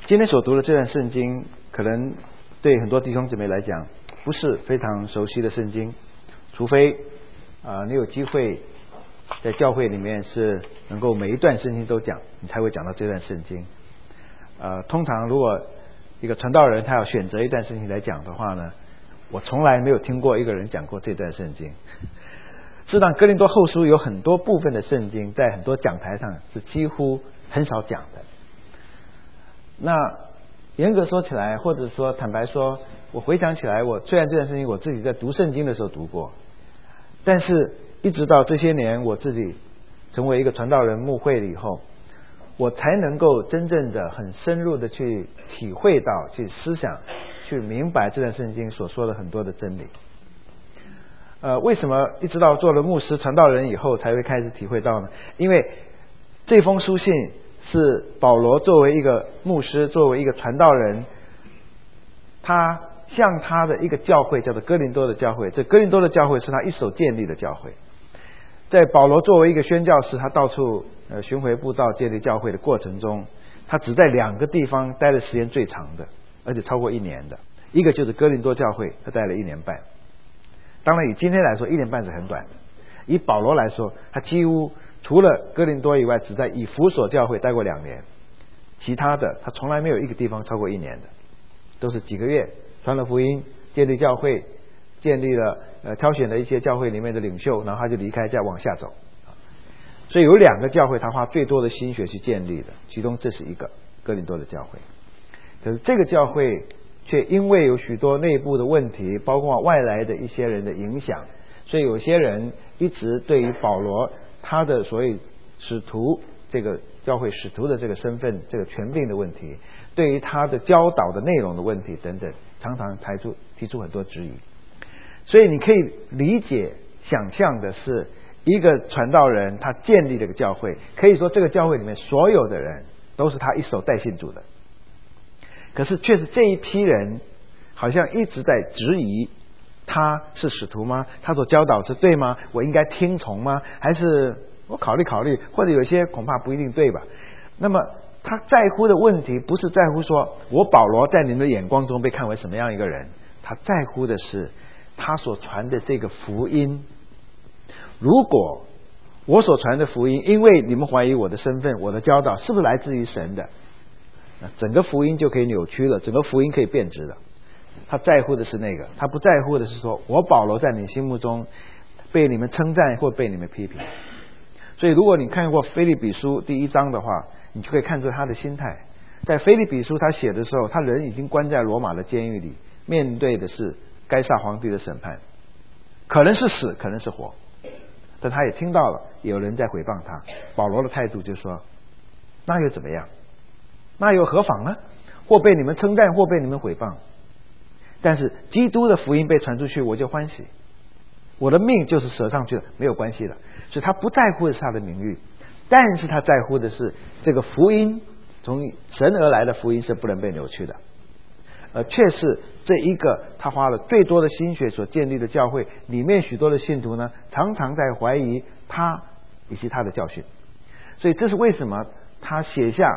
今天所读的这段圣经，可能对很多弟兄姊妹来讲不是非常熟悉的圣经，除非你有机会在教会里面是能够每一段圣经都讲，你才会讲到这段圣经。通常如果一个传道人他要选择一段圣经来讲的话呢，我从来没有听过一个人讲过这段圣经。事实上，哥林多后书有很多部分的圣经在很多讲台上是几乎很少讲的。那严格说起来，或者说坦白说，我回想起来，我虽然这段圣经我自己在读圣经的时候读过，但是一直到这些年我自己成为一个传道人牧会了以后，我才能够真正的很深入的去体会到，去思想，去明白这段圣经所说的很多的真理。为什么一直到做了牧师传道人以后才会开始体会到呢？因为这封书信是保罗作为一个牧师，作为一个传道人，他向他的一个教会叫做哥林多的教会，这哥林多的教会是他一手建立的教会。在保罗作为一个宣教士，他到处巡回布道建立教会的过程中，他只在2个地方待的时间最长的，而且超过1年的。一个就是哥林多教会，他待了1年半。当然以今天来说1年半是很短的，以保罗来说，他几乎除了哥林多以外，只在以弗所教会待过2年，其他的他从来没有一个地方超过1年的，都是几个月传了福音，建立教会，建立了挑选了一些教会里面的领袖，然后他就离开，再往下走。所以有2个教会他花最多的心血去建立的，其中这是一个哥林多的教会。可是这个教会却因为有许多内部的问题，包括外来的一些人的影响，所以有些人一直对于保罗他的所谓使徒，这个教会使徒的这个身份，这个权柄的问题，对于他的教导的内容的问题等等，常常提出很多质疑。所以你可以理解想象的是，一个传道人他建立了一个教会，可以说这个教会里面所有的人都是他一手带信主的，可是却是这一批人好像一直在质疑他是使徒吗？他所教导是对吗？我应该听从吗？还是我考虑考虑，或者有些恐怕不一定对吧？那么他在乎的问题不是在乎说我保罗在你们的眼光中被看为什么样一个人，他在乎的是他所传的这个福音。如果我所传的福音因为你们怀疑我的身份，我的教导是不是来自于神的，那整个福音就可以扭曲了，整个福音可以变质了。他在乎的是那个，他不在乎的是说我保罗在你心目中被你们称赞或被你们批评。所以如果你看过腓立比书第1章的话，你就可以看出他的心态。在腓立比书他写的时候，他人已经关在罗马的监狱里，面对的是该撒皇帝的审判，可能是死，可能是活。但他也听到了有人在诽谤他，保罗的态度就说，那又怎么样？那又何妨呢？或被你们称赞，或被你们诽谤，但是基督的福音被传出去，我就欢喜，我的命就是舍上去了，没有关系了。所以他不在乎的是他的名誉，但是他在乎的是这个福音，从神而来的福音是不能被扭曲的，却是这一个他花了最多的心血所建立的教会里面，许多的信徒呢常常在怀疑他以及他的教训。所以这是为什么他写下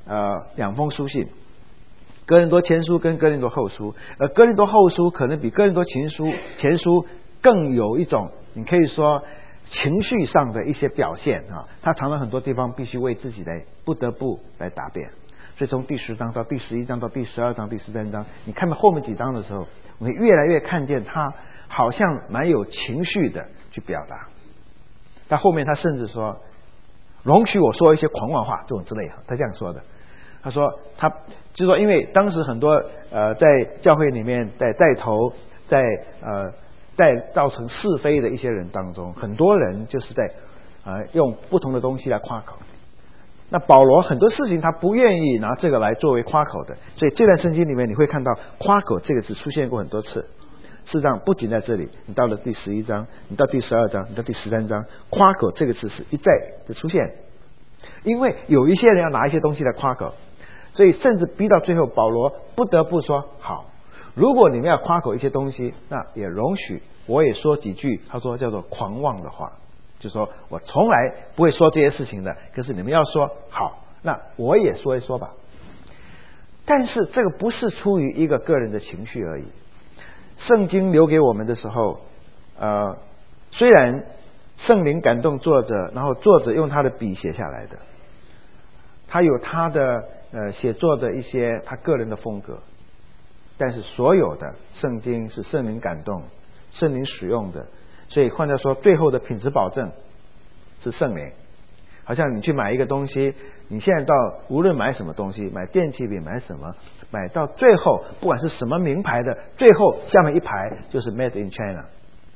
2封书信，哥林多前书跟哥林多后书。哥林多后书可能比哥林多前书更有一种你可以说情绪上的一些表现啊，他常常很多地方必须为自己不得不来答辩。所以从第10章到第11章到第12章第13章，你看到后面几章的时候，我们越来越看见他好像蛮有情绪的去表达。到后面他甚至说，容许我说一些狂妄话这种之类，他这样说的。他说他就是说，因为当时很多在教会里面在带头在造成是非的一些人当中，很多人就是在用不同的东西来夸口。那保罗很多事情他不愿意拿这个来作为夸口的，所以这段圣经里面你会看到夸口这个字出现过很多次。事实上不仅在这里，你到了第11章，你到第12章，你到第13章，夸口这个字是一再的出现。因为有一些人要拿一些东西来夸口，所以甚至逼到最后，保罗不得不说，好，如果你们要夸口一些东西，那也容许我也说几句，他说叫做狂妄的话，就说我从来不会说这些事情的，可是你们要说好，那我也说一说吧。 但是这个不是出于一个个人的情绪而已。圣经留给我们的时候，虽然圣灵感动作者，然后作者用他的笔写下来的，他有他的写作的一些他个人的风格，但是所有的圣经是圣灵感动、圣灵使用的，所以换句话说，最后的品质保证是圣灵。好像你去买一个东西，你现在到无论买什么东西，买电器品买什么，买到最后不管是什么名牌的，最后下面一排就是 Made in China，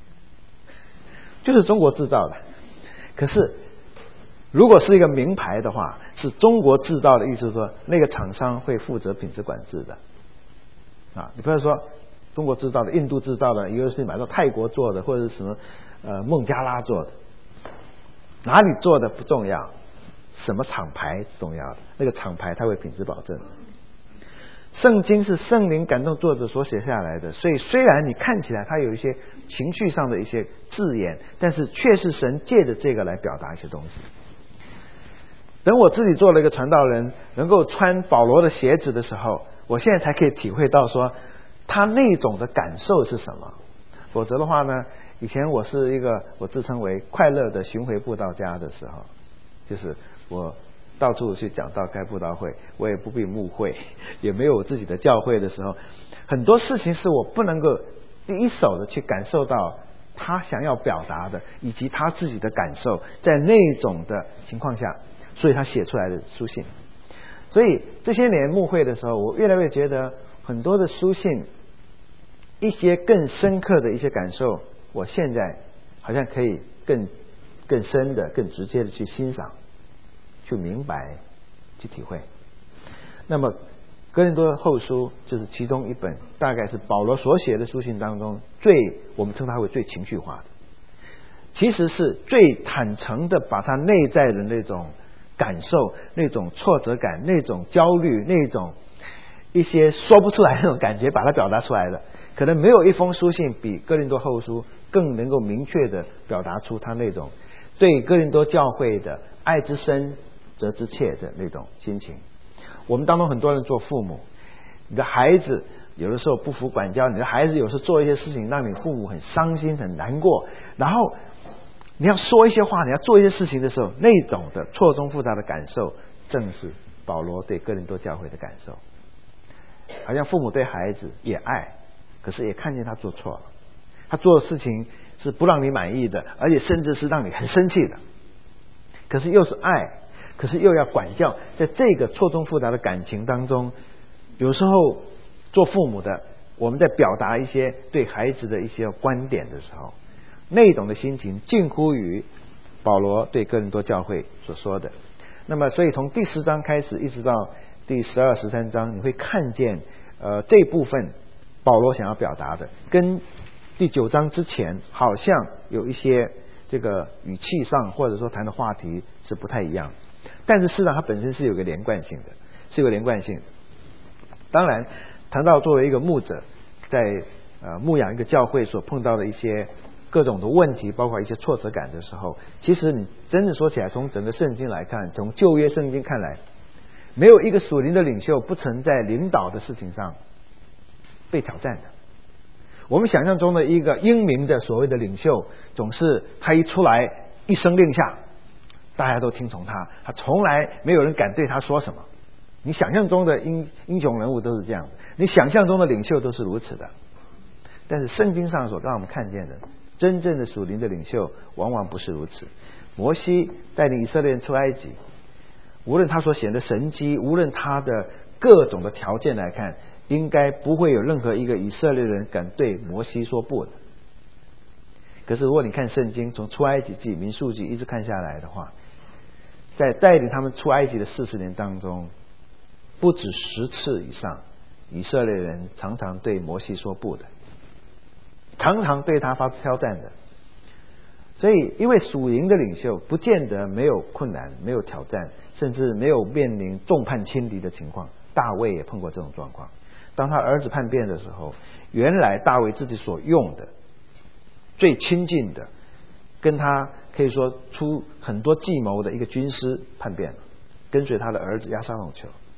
就是中国制造的。可是如果是一个名牌的话，是中国制造的意思，说那个厂商会负责品质管制的你不要说中国制造的、印度制造的，有的是买到泰国做的，或者是什么孟加拉做的，哪里做的不重要，什么厂牌重要的，那个厂牌它会品质保证。圣经是圣灵感动作者所写下来的，所以虽然你看起来它有一些情绪上的一些字眼，但是却是神借着这个来表达一些东西。等我自己做了一个传道人，能够穿保罗的鞋子的时候，我现在才可以体会到说他那种的感受是什么。否则的话呢，以前我是一个我自称为快乐的巡回布道家的时候，就是我到处去讲道开布道会，我也不必牧会，也没有我自己的教会的时候，很多事情是我不能够第一手的去感受到他想要表达的，以及他自己的感受，在那种的情况下，所以他写出来的书信。所以这些年牧会的时候，我越来越觉得很多的书信，一些更深刻的一些感受，我现在好像可以更深的、更直接的去欣赏、去明白、去体会。那么哥林多后书就是其中一本，大概是保罗所写的书信当中我们称它为最情绪化的，其实是最坦诚的把他内在的那种感受、那种挫折感、那种焦虑、那种一些说不出来的那种感觉把它表达出来的。可能没有一封书信比哥林多后书更能够明确的表达出他那种对哥林多教会的爱之深责之切的那种心情。我们当中很多人做父母，你的孩子有的时候不服管教，你的孩子有时候做一些事情让你父母很伤心很难过，然后你要说一些话，你要做一些事情的时候，那种的错综复杂的感受，正是保罗对哥林多教会的感受。好像父母对孩子也爱，可是也看见他做错了，他做的事情是不让你满意的，而且甚至是让你很生气的，可是又是爱，可是又要管教。在这个错综复杂的感情当中，有时候做父母的，我们在表达一些对孩子的一些观点的时候，那种的心情近乎于保罗对哥林多教会所说的。那么所以从第10章开始一直到第12、13章，你会看见这部分保罗想要表达的跟第9章之前好像有一些这个语气上或者说谈的话题是不太一样，但是事实上它本身是有个连贯性的，当然谈到作为一个牧者在牧养一个教会所碰到的一些各种的问题，包括一些挫折感的时候，其实你真的说起来，从整个圣经来看，从旧约圣经看来，没有一个属灵的领袖不曾在领导的事情上被挑战的。我们想象中的一个英明的所谓的领袖，总是他一出来一声令下，大家都听从他，他从来没有人敢对他说什么。你想象中的英雄人物都是这样的，你想象中的领袖都是如此的。但是圣经上所让我们看见的真正的属灵的领袖往往不是如此。摩西带领以色列人出埃及，无论他所显的神迹，无论他的各种的条件来看，应该不会有任何一个以色列人敢对摩西说不的。可是如果你看圣经，从出埃及记、民数记一直看下来的话，在带领他们出埃及的40年当中，不止10次以上，以色列人常常对摩西说不的，常常对他发出挑战的。所以因为属灵的领袖不见得没有困难，没有挑战，甚至没有面临众叛亲离的情况。大卫也碰过这种状况，当他儿子叛变的时候，原来大卫自己所用的最亲近的，跟他可以说出很多计谋的一个军师叛变了，跟随他的儿子押沙龙去了。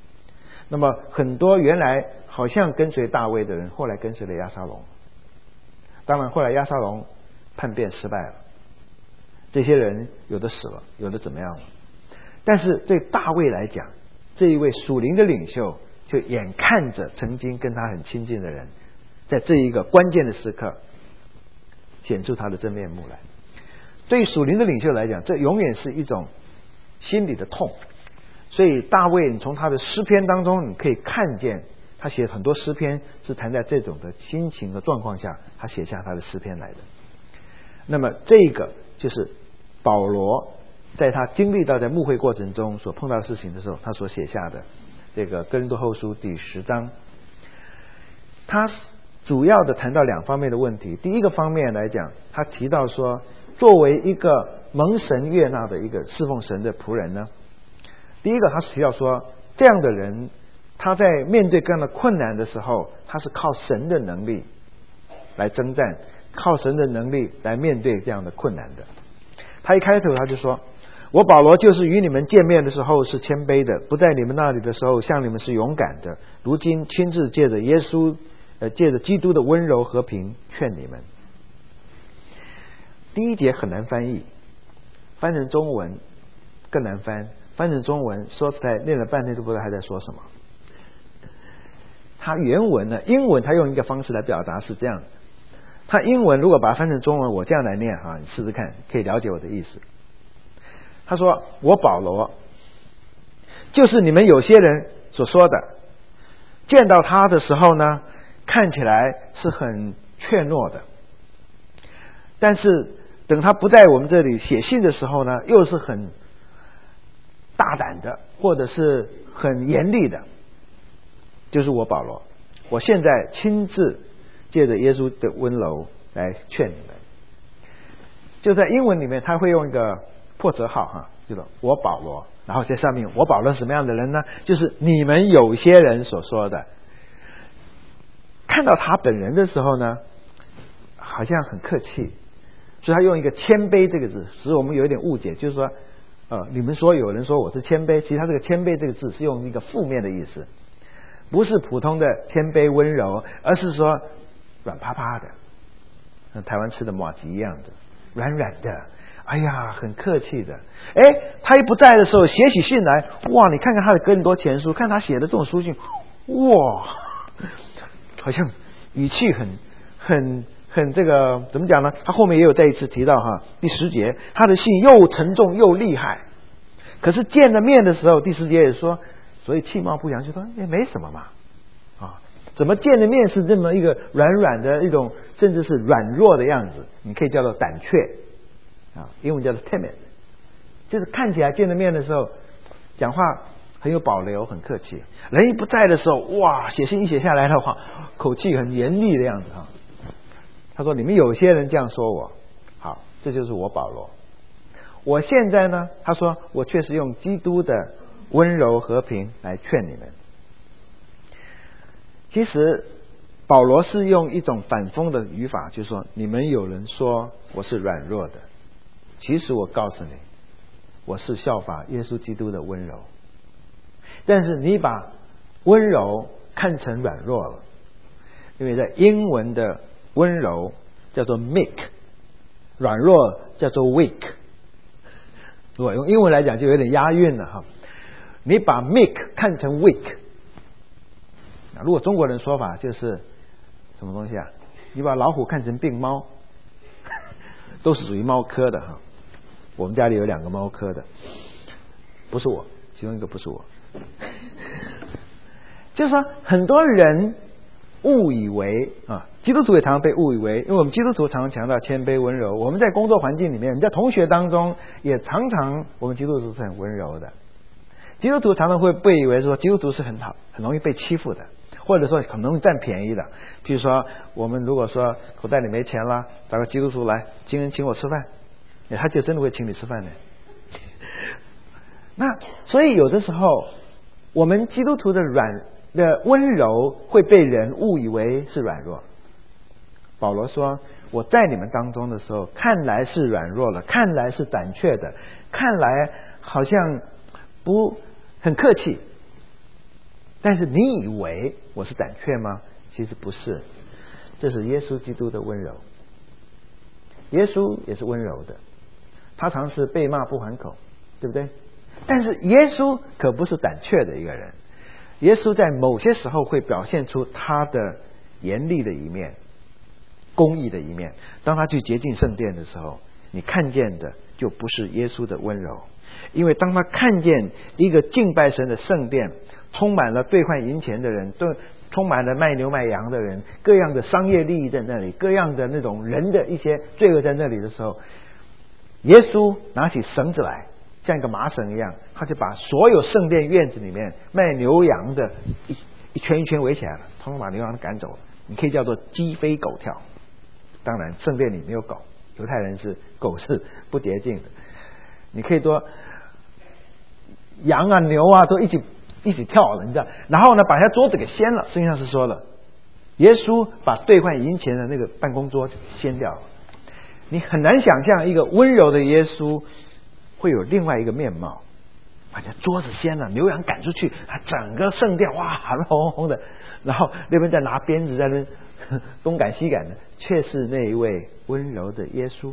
那么很多原来好像跟随大卫的人，后来跟随了押沙龙。当然后来押沙龙叛变失败了，这些人有的死了，有的怎么样了。但是对大卫来讲，这一位属灵的领袖就眼看着曾经跟他很亲近的人，在这一个关键的时刻显出他的真面目来。对属灵的领袖来讲，这永远是一种心里的痛。所以大卫，你从他的诗篇当中，你可以看见他写很多诗篇是谈在这种的心情和状况下，他写下他的诗篇来的。那么这个就是保罗在他经历到在牧会过程中所碰到的事情的时候，他所写下的这个哥林多后书第10章。他主要的谈到2方面的问题。第一个方面来讲，他提到说，作为一个蒙神悦纳的一个侍奉神的仆人呢，第一个他提到说，这样的人他在面对各样的困难的时候，他是靠神的能力来征战，靠神的能力来面对这样的困难的。他一开头他就说，我保罗就是与你们见面的时候是谦卑的，不在你们那里的时候像你们是勇敢的，如今亲自借着耶稣借着基督的温柔和平劝你们。第一节很难翻译，翻成中文更难翻。翻成中文说实在念了半天都不知道他在说什么。他原文呢，英文他用一个方式来表达是这样，他英文如果把它翻成中文，我这样来念你试试看，可以了解我的意思。他说，我保罗就是你们有些人所说的，见到他的时候呢，看起来是很怯懦的，但是等他不在我们这里写信的时候呢，又是很大胆的，或者是很严厉的。就是我保罗，我现在亲自借着耶稣的温柔来劝你们。就在英文里面他会用一个破折号就是我保罗，然后在上面我保罗什么样的人呢？就是你们有些人所说的。看到他本人的时候呢，好像很客气，所以他用一个谦卑这个字，使我们有一点误解，就是说你们说有人说我是谦卑，其实他这个谦卑这个字是用一个负面的意思，不是普通的谦卑温柔，而是说软趴趴的，像台湾吃的麻糬一样的，软软的，哎呀很客气的。他一不在的时候写起信来，哇，你看看他的哥林多前书，看他写的这种书信，哇，好像语气很这个怎么讲呢？他后面也有再一次提到第10节，他的信又沉重又厉害。可是见了面的时候，第10节也说，所以气貌不扬，就说也没什么嘛。怎么见了面是这么一个软软的一种，甚至是软弱的样子？你可以叫做胆怯英文叫做 timid， 就是看起来见了面的时候，讲话很有保留，很客气。人一不在的时候，哇，写信一写下来的话，口气很严厉的样子他说你们有些人这样说我，好，这就是我保罗。我现在呢，他说我确实用基督的温柔和平来劝你们。其实保罗是用一种反讽的语法，就是说你们有人说我是软弱的，其实我告诉你，我是效法耶稣基督的温柔。但是你把温柔看成软弱了，因为在英文的温柔叫做 meek， 软弱叫做 weak。 如果用英文来讲就有点押韵了你把 meek 看成 weak， 如果中国人说法就是什么东西你把老虎看成病猫，都是属于猫科的我们家里有2个猫科的，不是我，其中一个不是我。就是说很多人误以为基督徒也常常被误以为，因为我们基督徒常常强调谦卑温柔，我们在工作环境里面，我们在同学当中也常常我们基督徒是很温柔的。基督徒常常会被以为说基督徒是很容易被欺负的，或者说很容易占便宜的。譬如说我们如果说口袋里没钱了，找个基督徒来，今天请我吃饭，他就真的会请你吃饭的。那所以有的时候我们基督徒的温柔会被人误以为是软弱。保罗说我在你们当中的时候，看来是软弱了，看来是胆怯的，看来好像不很客气。 但是你以为我是胆怯吗？其实不是，这是耶稣基督的温柔。耶稣也是温柔的，他常是被骂不还口，对不对？但是耶稣可不是胆怯的一个人，耶稣在某些时候会表现出他的严厉的一面，公义的一面。当他去洁净圣殿的时候，你看见的就不是耶稣的温柔，因为当他看见一个敬拜神的圣殿充满了兑换银钱的人，充满了卖牛卖羊的人，各样的商业利益在那里，各样的那种人的一些罪恶在那里的时候，耶稣拿起绳子来，像一个麻绳一样，他就把所有圣殿院子里面卖牛羊的一圈一圈围起来了，通通把牛羊赶走了。你可以叫做鸡飞狗跳。当然圣殿里没有狗，犹太人是狗是不洁净的。你可以说羊啊牛啊都一起跳了，你知道，然后呢把他桌子给掀了。圣经上是说了，耶稣把兑换银钱的那个办公桌掀掉了。你很难想象一个温柔的耶稣会有另外一个面貌，把这桌子掀了，牛羊赶出去，整个圣殿哇乱哄哄的，然后那边在拿鞭子在那东赶西赶的，却是那一位温柔的耶稣。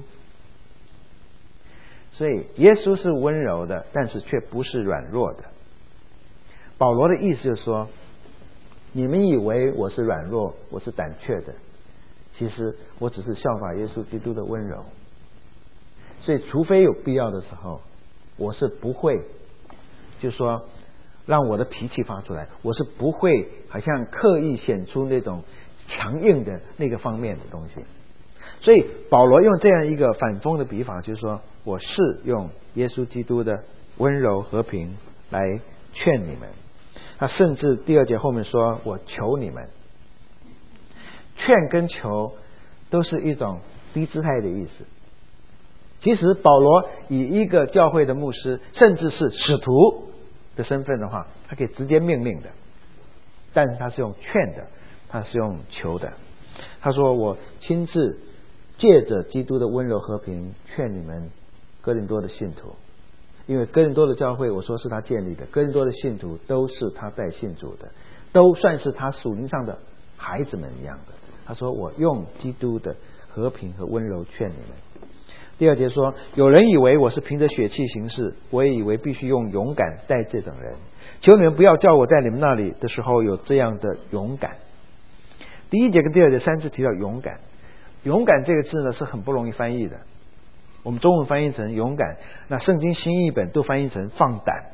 所以耶稣是温柔的，但是却不是软弱的。保罗的意思就是说，你们以为我是软弱，我是胆怯的，其实我只是效法耶稣基督的温柔。所以除非有必要的时候，我是不会就是说让我的脾气发出来，我是不会好像刻意显出那种强硬的那个方面的东西。所以保罗用这样一个反讽的比法，就是说我是用耶稣基督的温柔和平来劝你们。他甚至第2节后面说我求你们。劝跟求都是一种低姿态的意思。其实保罗以一个教会的牧师甚至是使徒的身份的话，他可以直接命令的，但是他是用劝的，他是用求的。他说我亲自借着基督的温柔和平劝你们哥林多的信徒。因为哥林多的教会我说是他建立的，哥林多的信徒都是他在信主的，都算是他属灵上的孩子们一样的。他说我用基督的和平和温柔劝你们。第2节说有人以为我是凭着血气行事，我也以为必须用勇敢待这等人，求你们不要叫我在你们那里的时候有这样的勇敢。第1节跟第2节3次提到勇敢。勇敢这个字呢是很不容易翻译的，我们中文翻译成勇敢，那圣经新译本都翻译成放胆。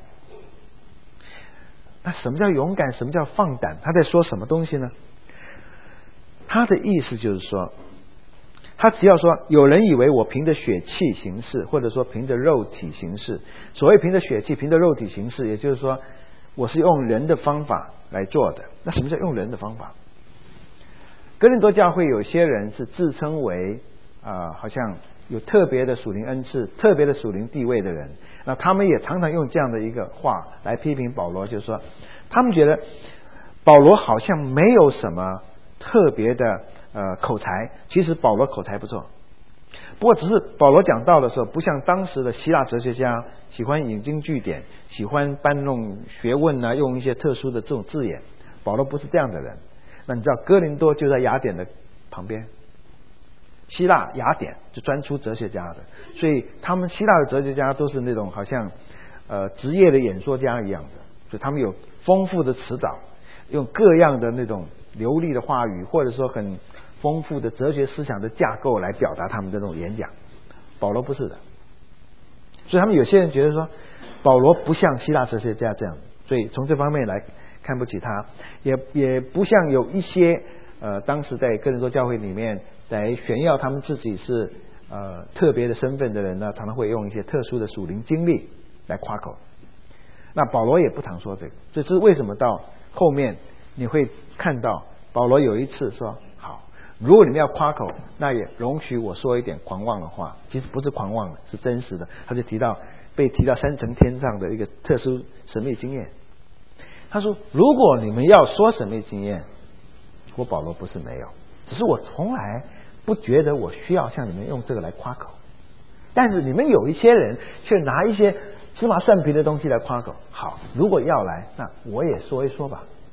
那什么叫勇敢，什么叫放胆？他在说什么东西呢？他的意思就是说，他只要说有人以为我凭着血气行事，或者说凭着肉体行事。所谓凭着血气凭着肉体行事，也就是说我是用人的方法来做的。那什么叫用人的方法？哥林多教会有些人是自称为好像有特别的属灵恩赐、特别的属灵地位的人，那他们也常常用这样的一个话来批评保罗，就是说他们觉得保罗好像没有什么特别的口才。其实保罗口才不错，不过只是保罗讲道的时候不像当时的希腊哲学家喜欢引经据典，喜欢搬弄学问啊，用一些特殊的这种字眼。保罗不是这样的人。那你知道哥林多就在雅典的旁边，希腊雅典就专出哲学家的，所以他们希腊的哲学家都是那种好像职业的演说家一样的，所以他们有丰富的词藻，用各样的那种流利的话语，或者说很丰富的哲学思想的架构来表达他们的那种演讲。保罗不是的，所以他们有些人觉得说保罗不像希腊哲学家这样，所以从这方面来看不起他，也不像有一些当时在哥林多教会里面来炫耀他们自己是特别的身份的人呢，常常会用一些特殊的属灵经历来夸口。那保罗也不常说这个，这是为什么到后面你会看到保罗有一次说好，如果你们要夸口，那也容许我说一点狂妄的话。其实不是狂妄的，是真实的。他就被提到3层天上的一个特殊神秘经验。他说如果你们要说神秘经验，我保罗不是没有，只是我从来不觉得我需要向你们用这个来夸口。但是你们有一些人却拿一些芝麻蒜皮的东西来夸口。好，如果要来，那我也说一说吧。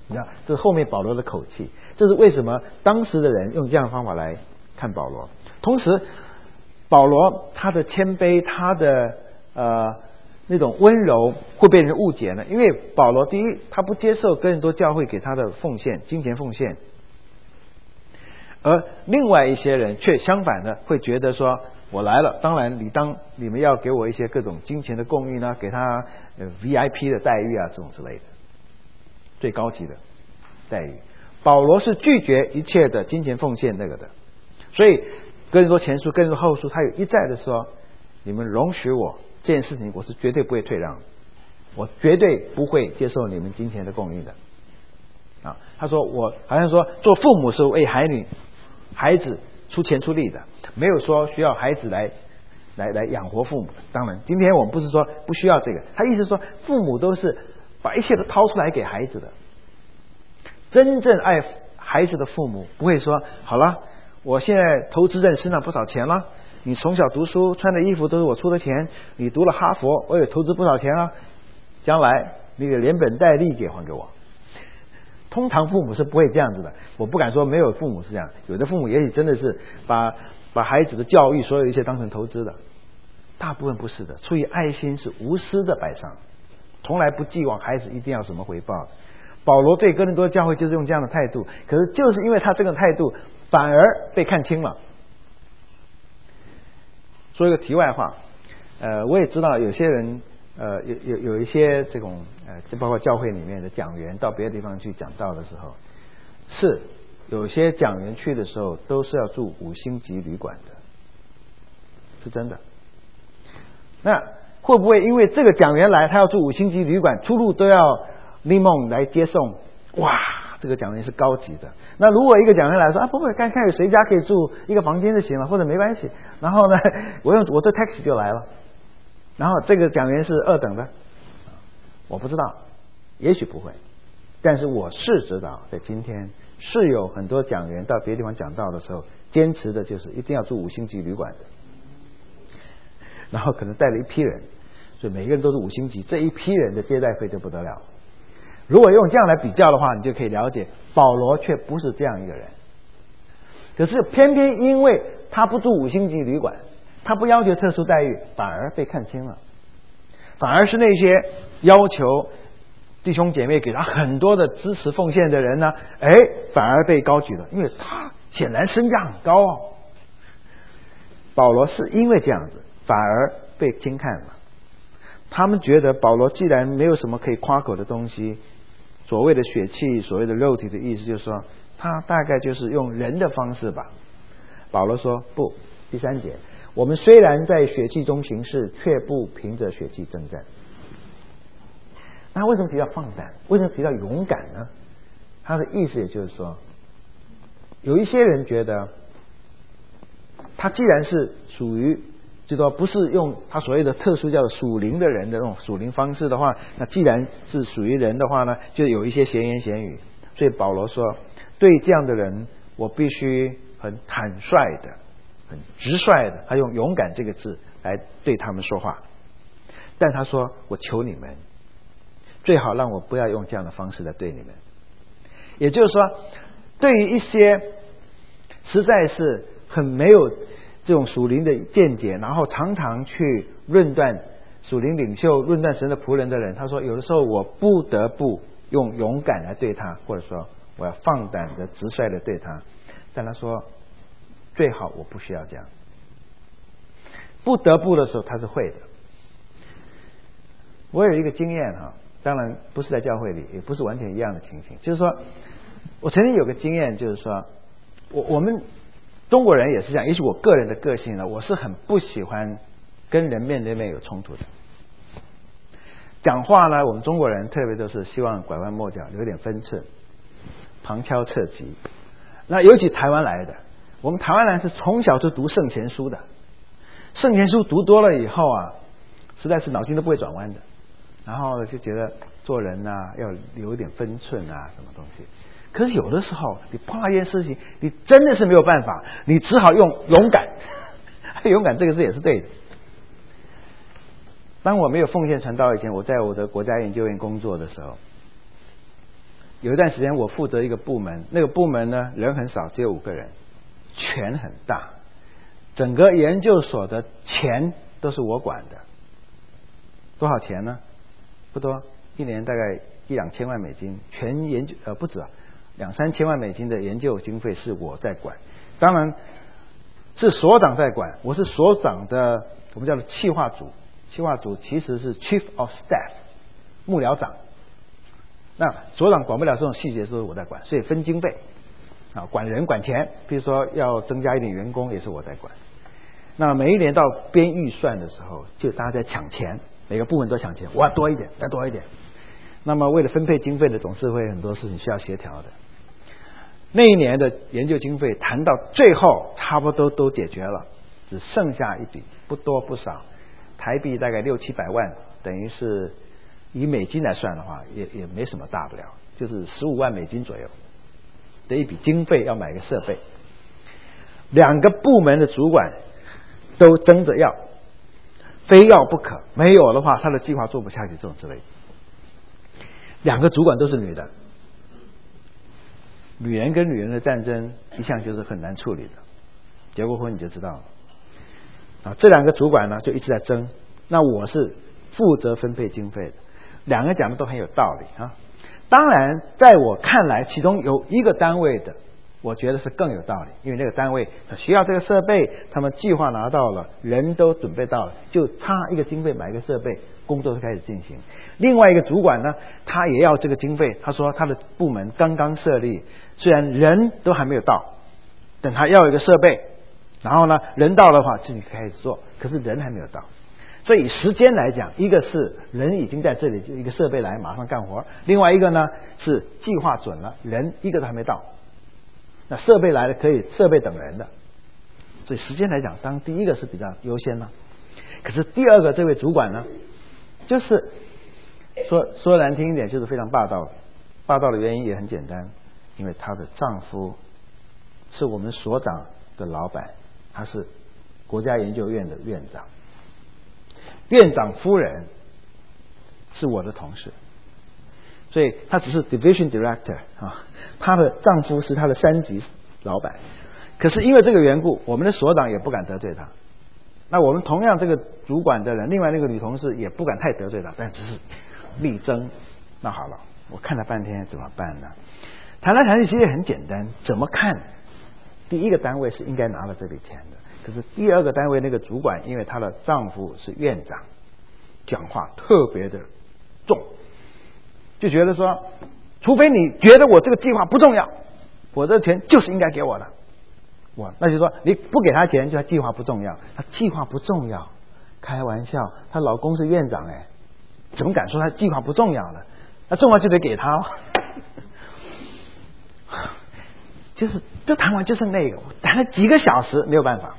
你知道，这是后面保罗的口气，这是为什么当时的人用这样的方法来看保罗。同时，保罗他的谦卑，他的那种温柔会被人误解呢？因为保罗第一，他不接受哥林多教会给他的奉献，金钱奉献，而另外一些人却相反的会觉得说，我来了，当然你们要给我一些各种金钱的供应呢，给他VIP 的待遇啊，这种之类的，最高级的待遇。保罗是拒绝一切的金钱奉献那个的，所以哥林多前书、哥林多后书，他有一再的说，你们容许我这件事情，我是绝对不会退让的，我绝对不会接受你们金钱的供应的。啊，他说我好像说做父母是为孩子出钱出力的，没有说需要孩子来养活父母。当然，今天我们不是说不需要这个，他意思说父母都是把一切都掏出来给孩子的。真正爱孩子的父母不会说好了，我现在投资在身上不少钱了，你从小读书穿的衣服都是我出的钱，你读了哈佛，我也投资不少钱啊，将来那个连本带利给还给我。通常父母是不会这样子的，我不敢说没有父母是这样，有的父母也许真的是把孩子的教育所有一切当成投资的，大部分不是的，出于爱心是无私的摆上，从来不寄望孩子一定要什么回报。保罗对哥林多教会就是用这样的态度，可是就是因为他这个态度反而被看清了。说一个题外话，我也知道有些人有一些这种就包括教会里面的讲员到别的地方去讲道的时候，是有些讲员去的时候都是要住5星级旅馆的，是真的。那会不会因为这个讲员来，他要住5星级旅馆，出入都要利梦来接送？哇，这个讲员是高级的。那如果一个讲员来说啊，不会，看有谁家可以住一个房间就行了，或者没关系，然后呢，我坐 taxi 就来了。然后这个讲员是2等的，我不知道，也许不会，但是我是知道，在今天是有很多讲员到别的地方讲道的时候，坚持的就是一定要住5星级旅馆的，然后可能带了一批人，所以每个人都是5星级，这一批人的接待费就不得了。如果用这样来比较的话，你就可以了解保罗却不是这样一个人。可是偏偏因为他不住5星级旅馆，他不要求特殊待遇，反而被看清了，反而是那些要求弟兄姐妹给他很多的支持奉献的人呢，反而被高举了，因为他显然身价很高哦。保罗是因为这样子，反而被轻看了。他们觉得保罗既然没有什么可以夸口的东西，所谓的血气，所谓的肉体的意思就是说，他大概就是用人的方式吧。保罗说不，第3节，我们虽然在血气中行事，却不凭着血气征战。那为什么提到放胆？为什么提到勇敢呢？他的意思也就是说，有一些人觉得他既然是属于就说不是用他所谓的特殊叫属灵的人的那种属灵方式的话，那既然是属于人的话呢，就有一些闲言闲语。所以保罗说，对这样的人我必须很坦率的很直率的，他用勇敢这个字来对他们说话。但他说，我求你们最好让我不要用这样的方式来对你们。也就是说，对于一些实在是很没有这种属灵的见解，然后常常去论断属灵领袖、论断神的仆人的人，他说有的时候我不得不用勇敢来对他，或者说我要放胆的直率的对他。但他说最好我不需要这样，不得不的时候他是会的。我有一个经验哈，当然不是在教会里，也不是完全一样的情形，就是说我曾经有个经验，就是说我们中国人也是这样，也许我个人的个性呢，我是很不喜欢跟人面对面有冲突的。讲话呢，我们中国人特别都是希望拐弯抹角，留点分寸，旁敲侧击。那尤其台湾来的，我们台湾人是从小就读圣贤书的，圣贤书读多了以后啊，实在是脑筋都不会转弯的，然后就觉得做人啊要留一点分寸啊，什么东西。可是有的时候你碰到一件事情，你真的是没有办法，你只好用勇敢。勇敢这个字也是对的。当我没有奉献传道以前，我在我的国家研究院工作的时候， 有一段时间我负责一个部门，那个部门呢人很少，只有5个人，权很大，整个研究所的钱都是我管的。多少钱呢？不多，一年大概1-2千万美金，全研究不止2-3千万美金的研究经费是我在管。当然是所长在管，我是所长的我们叫做企划组，企划组其实是 Chief of Staff 幕僚长。那所长管不了这种细节，都是我在管，所以分经费管人管钱，比如说要增加一点员工也是我在管。那每一年到编预算的时候，就大家在抢钱，每个部门都抢钱，我要多一点，再多一点。那么为了分配经费的董事会很多事情需要协调的。那一年的研究经费谈到最后差不多都解决了，只剩下一笔不多不少，台币大概600-700万，等于是以美金来算的话也没什么大不了，就是15万美金左右的一笔经费要买个设备。2个部门的主管都争着要，非要不可，没有的话他的计划做不下去，这种之类的。2个主管都是女的，女人跟女人的战争一向就是很难处理的，结过婚你就知道了。这2个主管呢就一直在争，那我是负责分配经费的。2个讲的都很有道理当然在我看来，其中有一个单位的我觉得是更有道理，因为那个单位他需要这个设备，他们计划拿到了，人都准备到了，就差一个经费买一个设备，工作就开始进行。另外一个主管呢，他也要这个经费，他说他的部门刚刚设立，虽然人都还没有到，等他要一个设备，然后呢人到的话自己开始做，可是人还没有到。所以时间来讲，一个是人已经在这里，就一个设备来马上干活，另外一个呢是计划准了，人一个都还没到，那设备来了可以设备等人的，所以时间来讲当然第一个是比较优先了。可是第2个这位主管呢，就是说难听一点就是非常霸道，霸道的原因也很简单，因为她的丈夫是我们所长的老板，他是国家研究院的院长，院长夫人是我的同事，所以她只是 division director 她的丈夫是她的3级老板。可是因为这个缘故，我们的所长也不敢得罪她，那我们同样这个主管的人，另外那个女同事也不敢太得罪她，但只是力争。那好了，我看了半天怎么办呢？谈来谈去其实很简单，怎么看第一个单位是应该拿了这笔钱的，可是第2个单位那个主管因为她的丈夫是院长，讲话特别的重，就觉得说除非你觉得我这个计划不重要，我这钱就是应该给我的。哇，那就说你不给他钱就他计划不重要，他计划不重要，开玩笑，她老公是院长怎么敢说他计划不重要呢？那重要就得给他就是这谈完就是那个，谈了几个小时没有办法。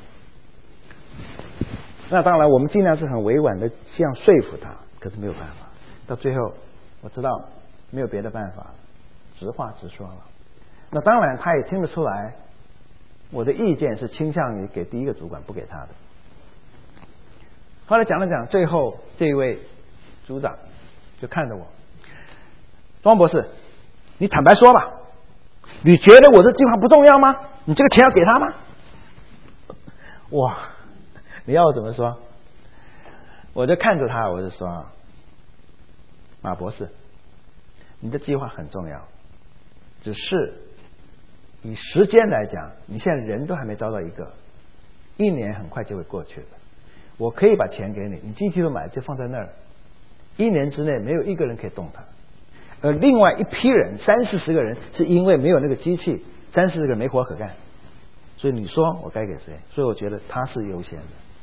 那当然我们尽量是很委婉的这样说服他，可是没有办法，到最后我知道没有别的办法，直话直说了。那当然他也听得出来我的意见是倾向于给第1个主管，不给他的。后来讲了讲，最后这一位组长就看着我，庄博士，你坦白说吧，你觉得我这计划不重要吗？你这个钱要给他吗？哇，你要我怎么说？我就看着他，我就说，马博士，你的计划很重要，只是以时间来讲，你现在人都还没招到一个，1年很快就会过去的。我可以把钱给你，你机器都买就放在那儿，1年之内没有一个人可以动它。而另外一批人30-40个人是因为没有那个机器，30-40个人没活可干，所以你说我该给谁？所以我觉得他是优先的。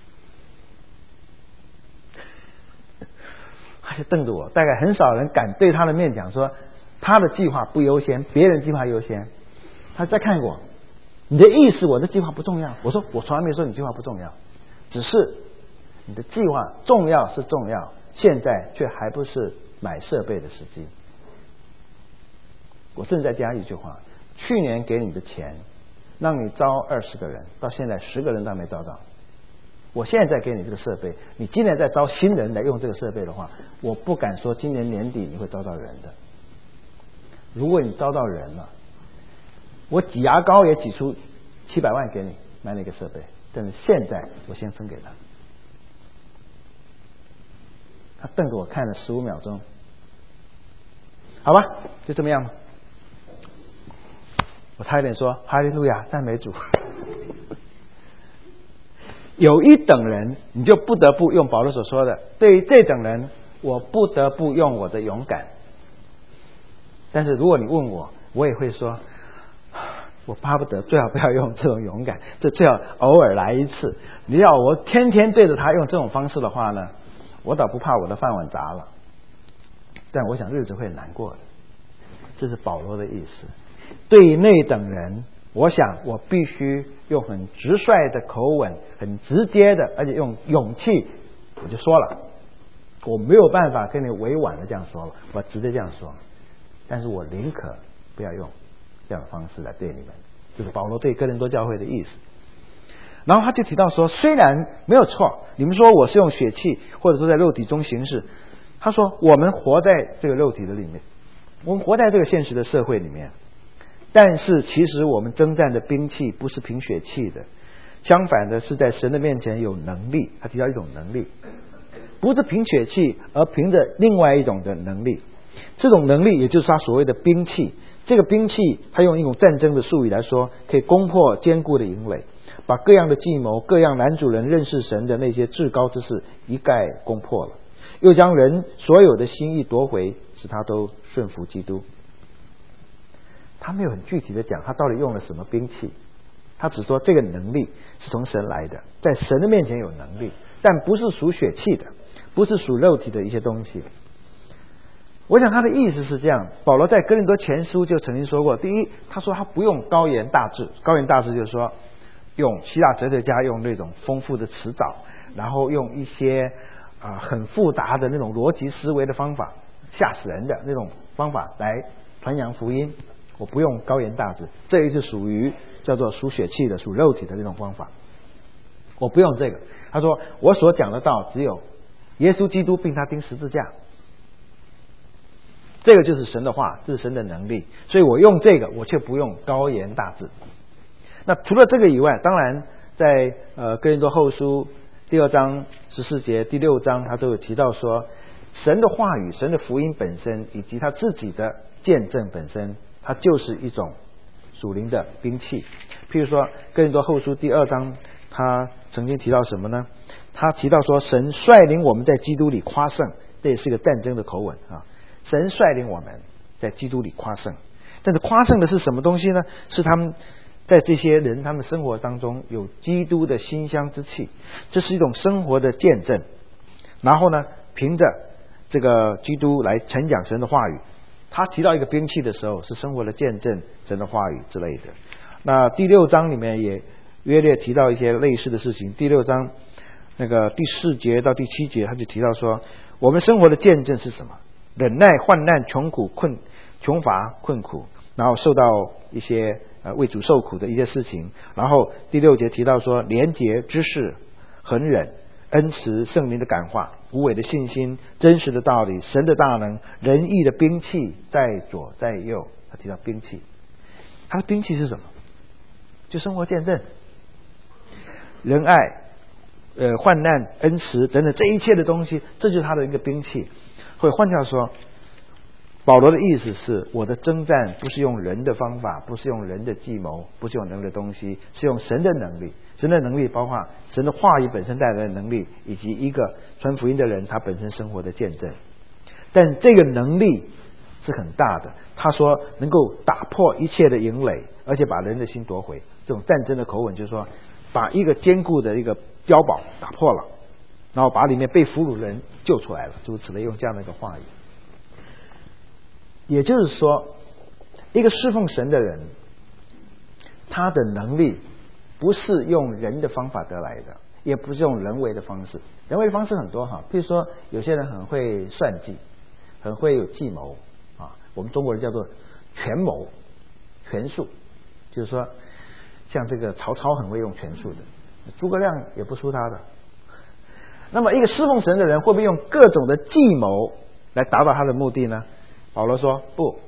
他就瞪着我，大概很少人敢对他的面讲说他的计划不优先，别人计划优先。他再看过，你的意思我的计划不重要？我说我从来没说你计划不重要，只是你的计划重要是重要，现在却还不是买设备的时机。我甚至再加一句话，去年给你的钱让你招20个人，到现在10个人都还没招到。我现在给你这个设备，你今年再招新人来用这个设备的话，我不敢说今年年底你会招到人的。 如果你招到人了，我挤牙膏也挤出700万给你买那个设备，但是现在我先分给他。他瞪着我看了15秒钟，好吧，就这么样吧。我差一点说哈利路亚，赞美主。有一等人，你就不得不用保罗所说的，对于这等人，我不得不用我的勇敢。但是如果你问我，我也会说，我巴不得最好不要用这种勇敢，这最好偶尔来一次。你要我天天对着他用这种方式的话呢，我倒不怕我的饭碗砸了，但我想日子会难过的。这是保罗的意思。对于那等人，我想我必须用很直率的口吻，很直接的，而且用勇气，我就说了，我没有办法跟你委婉的这样说了，我直接这样说。但是我宁可不要用这样的方式来对你们，这是保罗对哥林多教会的意思。然后他就提到说，虽然没有错，你们说我是用血气或者说在肉体中行事，他说我们活在这个肉体的里面，我们活在这个现实的社会里面，但是其实我们征战的兵器不是凭血气的，相反的是在神的面前有能力。他提到一种能力，不是凭血气，而凭着另外一种的能力。这种能力也就是他所谓的兵器。这个兵器他用一种战争的术语来说，可以攻破坚固的营垒，把各样的计谋，各样男主人认识神的那些至高之事一概攻破了，又将人所有的心意夺回，使他都顺服基督。他没有很具体的讲他到底用了什么兵器，他只说这个能力是从神来的，在神的面前有能力，但不是属血气的，不是属肉体的一些东西。我想他的意思是这样，保罗在哥林多前书就曾经说过，第一，他说他不用高言大志，高言大志就是说用希腊哲学家用那种丰富的词藻，然后用一些很复杂的那种逻辑思维的方法，吓死人的那种方法来传扬福音。我不用高言大志，这也是属于叫做属血气的、属肉体的那种方法，我不用这个。他说我所讲的道只有耶稣基督并他钉十字架，这个就是神的话，这是神的能力，所以我用这个，我却不用高言大志。那除了这个以外，当然在哥林多后书第2章14节、第6章，他都有提到说，神的话语、神的福音本身，以及他自己的见证本身，它就是一种属灵的兵器。譬如说哥林多后书第2章，他曾经提到什么呢？他提到说，神率领我们在基督里夸胜，这也是一个战争的口吻啊。神率领我们在基督里夸胜，但是夸胜的是什么东西呢？是他们在这些人他们生活当中有基督的馨香之气，这是一种生活的见证。然后呢，凭着这个基督来传讲神的话语。他提到一个兵器的时候，是生活的见证、神的话语之类的。那第6章里面也约略提到一些类似的事情。第6章那个第4节到第7节，他就提到说，我们生活的见证是什么？忍耐、患难、穷乏、困苦，然后受到一些为主受苦的一些事情。然后第6节提到说，廉洁、知识、恒忍、恩慈、圣灵的感化、无伪的信心、真实的道理、神的大能、仁义的兵器在左在右。他提到兵器，他的兵器是什么？就生活见证、仁爱、患难、恩慈等等这一切的东西，这就是他的一个兵器。或者换句话说，保罗的意思是，我的征战不是用人的方法，不是用人的计谋，不是用人的东西，是用神的能力。神的能力包括神的话语本身带来的能力，以及一个传福音的人他本身生活的见证。但这个能力是很大的，他说能够打破一切的营垒，而且把人的心夺回。这种战争的口吻就是说，把一个坚固的一个碉堡打破了，然后把里面被俘虏的人救出来了，诸如此类，用这样的一个话语。也就是说，一个侍奉神的人，他的能力不是用人的方法得来的，也不是用人为的方式。人为的方式很多哈，譬如说有些人很会算计，很会有计谋啊，我们中国人叫做权谋、权术，就是说像这个曹操很会用权术的，诸葛亮也不输他的。那么一个侍奉神的人会不会用各种的计谋来达到他的目的呢？保罗说不，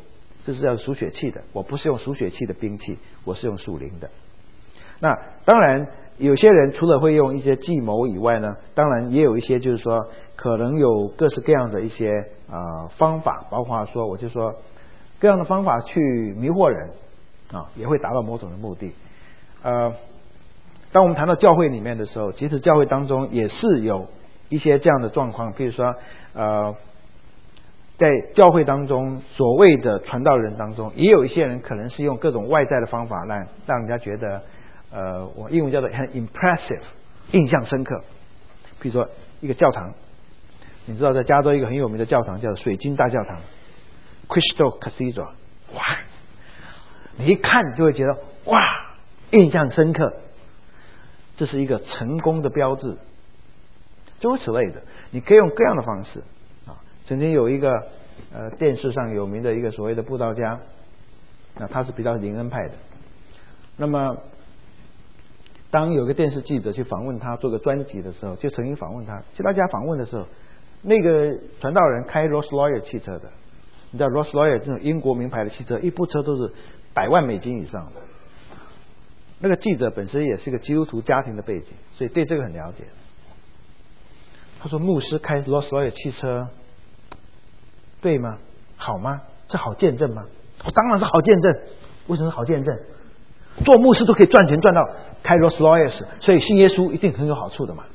这是要属血气的，我不是用属血气的兵器，我是用属灵的。那当然有些人除了会用一些计谋以外呢，当然也有一些就是说可能有各式各样的一些方法，包括说我就说各样的方法去迷惑人也会达到某种的目的。当我们谈到教会里面的时候，其实教会当中也是有一些这样的状况，譬如说在教会当中所谓的传道人当中，也有一些人可能是用各种外在的方法让人家觉得我英文叫做很 impressive， 印象深刻。譬如说一个教堂，你知道在加州一个很有名的教堂叫水晶大教堂 Crystal Cathedral， 哇，你一看就会觉得哇，印象深刻，这是一个成功的标志，诸如此类的。你可以用各样的方式曾经有一个电视上有名的一个所谓的布道家，他是比较灵恩派的。那么当有个电视记者去访问他做个专辑的时候，就曾经访问他，去他家访问的时候，那个传道人开 Rolls-Royce 汽车的，你知道 Rolls-Royce 这种英国名牌的汽车，一部车都是100万美金以上的。那个记者本身也是一个基督徒家庭的背景，所以对这个很了解。他说牧师开 Rolls-Royce 汽车对吗？好吗？这好见证吗？当然是好见证。为什么是好见证？做牧师都可以赚钱赚到开 Rolls-Royce， 所以信耶稣一定很有好处的嘛。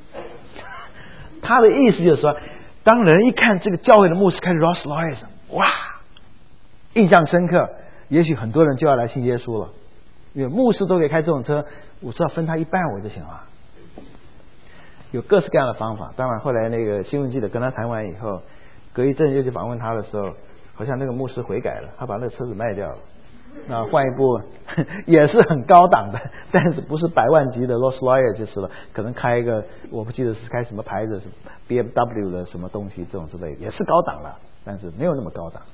他的意思就是说，当人一看这个教会的牧师开 Rolls-Royce， 哇，印象深刻，也许很多人就要来信耶稣了。因为牧师都可以开这种车，我只要分他一半我就行了。有各式各样的方法。当然后来那个新闻记者跟他谈完以后，隔一阵就去访问他的时候，好像那个牧师悔改了，他把那个车子卖掉了，那换一部也是很高档的，但是不是100万级的 Rolls-Royce 就是了，可能开一个我不记得是开什么牌子，是 BMW 的什么东西这种之类的，也是高档了，但是没有那么高档。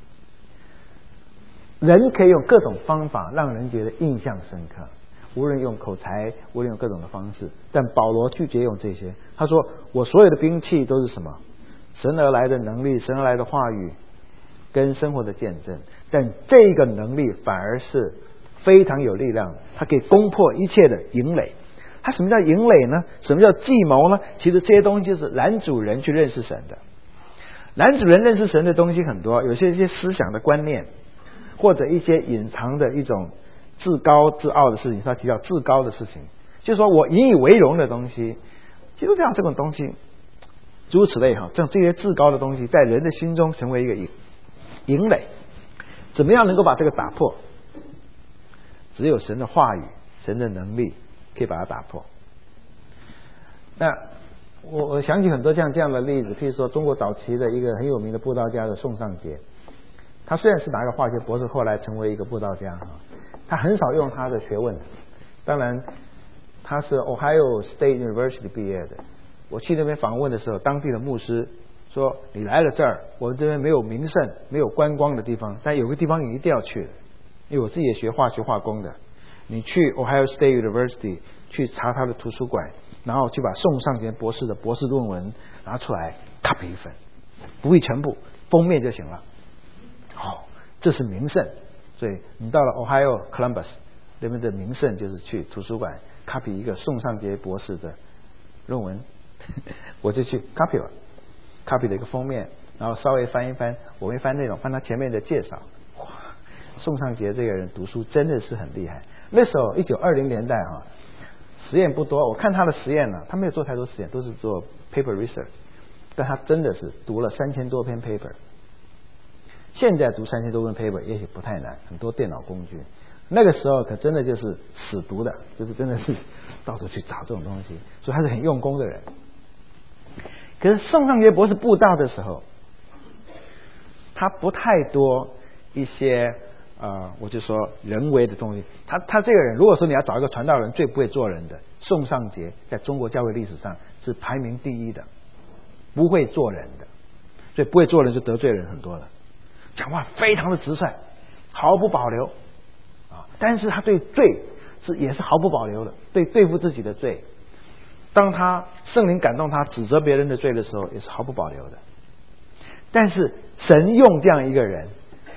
人可以用各种方法让人觉得印象深刻，无论用口才，无论用各种的方式，但保罗拒绝用这些。他说我所有的兵器都是什么？神而来的能力，神而来的话语跟生活的见证，但这个能力反而是非常有力量的，它可以攻破一切的营垒。它什么叫营垒呢？什么叫计谋呢？其实这些东西就是拦阻人去认识神的。拦阻人认识神的东西很多，有些一些思想的观念，或者一些隐藏的一种自高自傲的事情，他提到自高的事情，就是说我引以为荣的东西，基督教这种东西诸如此类这些自高的东西在人的心中成为一个营垒，怎么样能够把这个打破？只有神的话语，神的能力可以把它打破。那我想起很多像这样的例子，譬如说中国早期的一个很有名的布道家的宋尚节，他虽然是拿个化学博士，后来成为一个布道家他很少用他的学问。当然他是 Ohio State University 毕业的。我去那边访问的时候，当地的牧师说你来了这儿，我们这边没有名胜没有观光的地方，但有个地方你一定要去的，因为我自己也学化学化工的。你去 Ohio State University 去查他的图书馆，然后去把宋尚节博士的博士论文拿出来 copy 一份，不必全部，封面就行了。这是名胜。所以你到了 Ohio Columbus 那边的名胜就是去图书馆 copy 一个宋尚节博士的论文我就去 copy 了，copy 的一个封面，然后稍微翻一翻，我没翻内容，翻他前面的介绍。哇，宋尚节这个人读书真的是很厉害。那时候1920年代实验不多，我看他的实验他没有做太多实验，都是做 paper research， 但他真的是读了3000多篇 paper。现在读3000多篇 paper 也许不太难，很多电脑工具。那个时候可真的就是死读的，就是真的是到处去找这种东西，所以他是很用功的人。可是宋尚节博士布道的时候，他不太多一些我就说人为的东西。他这个人，如果说你要找一个传道人最不会做人的，宋尚节在中国教会历史上是排名第一的，不会做人的，所以不会做人就得罪人很多了。讲话非常的直率，毫不保留但是他对罪也是毫不保留的，对付自己的罪，当他圣灵感动他指责别人的罪的时候，也是毫不保留的。但是神用这样一个人，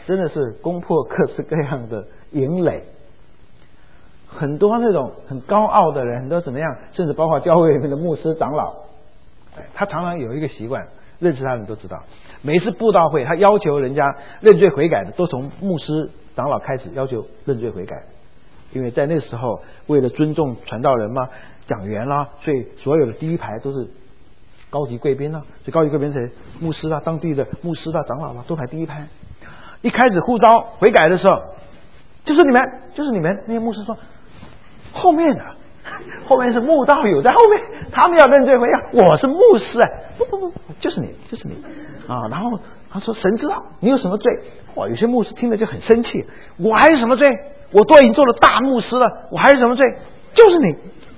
真的是攻破各式各样的营垒。很多那种很高傲的人，很多怎么样，甚至包括教会里面的牧师长老，他常常有一个习惯，认识他的人都知道，每一次布道会他要求人家认罪悔改的，都从牧师长老开始要求认罪悔改。因为在那个时候为了尊重传道人嘛，讲员啦，所以所有的第一排都是高级贵宾啦，所以高级贵宾谁？牧师啦，当地的牧师啦，长老啦，都排第一排。一开始呼召悔改的时候，就是你们那些牧师说，后面是慕道友在后面，他们要认罪悔改，我是牧师不，就是你啊。然后他说神知道你有什么罪。哇，有些牧师听了就很生气，我还有什么罪？我都已经做了大牧师了，我还有什么罪？就是你。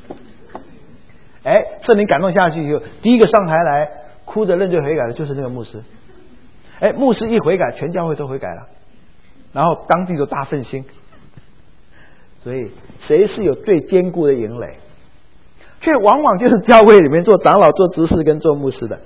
圣灵感动下去以后，第一个上台来哭着认罪悔改的就是那个牧师。牧师一悔改，全教会都悔改了，然后当地就大振兴。所以谁是有最坚固的营垒，却往往就是教会里面做长老、做执事跟做牧师的。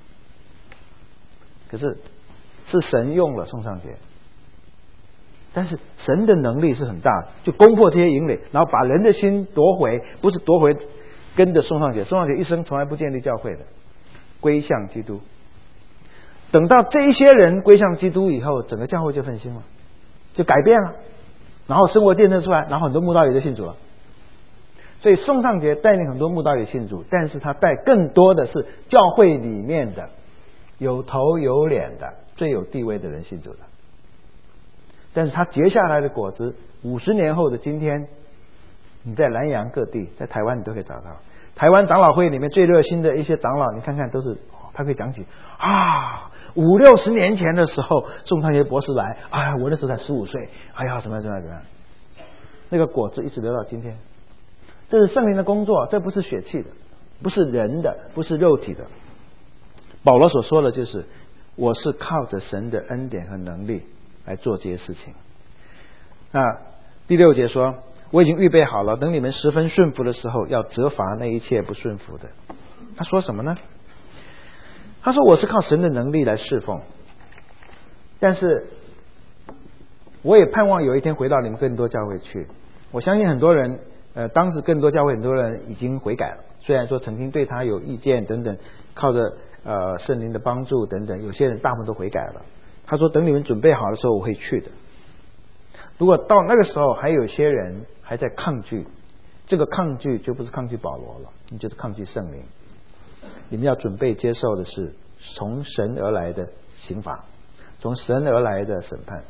可是神用了宋尚杰，但是神的能力是很大的，就攻破这些营垒，然后把人的心夺回，不是夺回跟着宋尚杰一生从来不建立教会的，归向基督。等到这一些人归向基督以后，整个教会就复兴了，就改变了，然后生活见证出来，然后很多慕道友就信主了。所以宋尚杰带领很多慕道友信主，但是他带更多的是教会里面的有头有脸的最有地位的人信主的。但是他结下来的果子，50年后的今天，你在南洋各地，在台湾你都可以找到。台湾长老会里面最热心的一些长老，你看看都是他可以讲起50-60年前的时候，宋尚杰博士来，我那时候才15岁，怎么样，那个果子一直留到今天。这是圣灵的工作，这不是血气的，不是人的，不是肉体的。保罗所说的就是，我是靠着神的恩典和能力来做这些事情。那第6节说，我已经预备好了，等你们十分顺服的时候，要责罚那一切不顺服的。他说什么呢？他说我是靠神的能力来侍奉，但是我也盼望有一天回到你们更多教会去。我相信很多人当时更多教会很多人已经悔改了，虽然说曾经对他有意见等等，靠着圣灵的帮助等等，有些人大部分都悔改了。他说等你们准备好的时候我会去的。如果到那个时候还有些人还在抗拒，这个抗拒就不是抗拒保罗了，你就是抗拒圣灵。你们要准备接受的是从神而来的刑罚，从神而来的审判。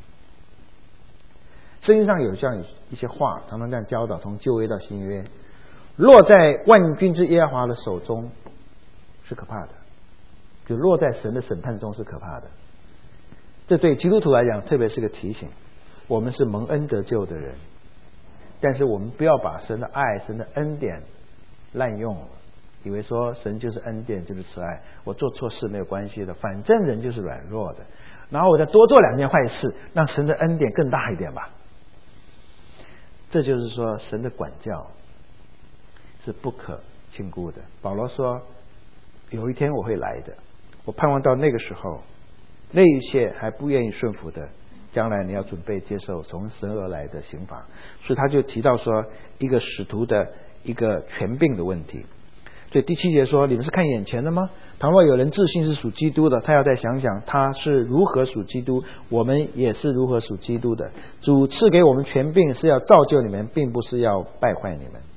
圣经上有这样一些话，常常这样教导，从旧约到新约，落在万军之耶和华的手中是可怕的，就落在神的审判中是可怕的。这对基督徒来讲特别是个提醒，我们是蒙恩得救的人，但是我们不要把神的爱、神的恩典滥用了，以为说神就是恩典就是慈爱，我做错事没有关系的，反正人就是软弱的，然后我再多做2件坏事，让神的恩典更大一点吧。这就是说神的管教是不可轻估的。保罗说有一天我会来的，我盼望到那个时候，那一切还不愿意顺服的，将来你要准备接受从神而来的刑罚。所以他就提到说一个使徒的一个权柄的问题。所以第7节说，你们是看眼前的吗？倘若有人自信是属基督的，他要再想想他是如何属基督，我们也是如何属基督的。主赐给我们权柄是要造就你们，并不是要败坏你们。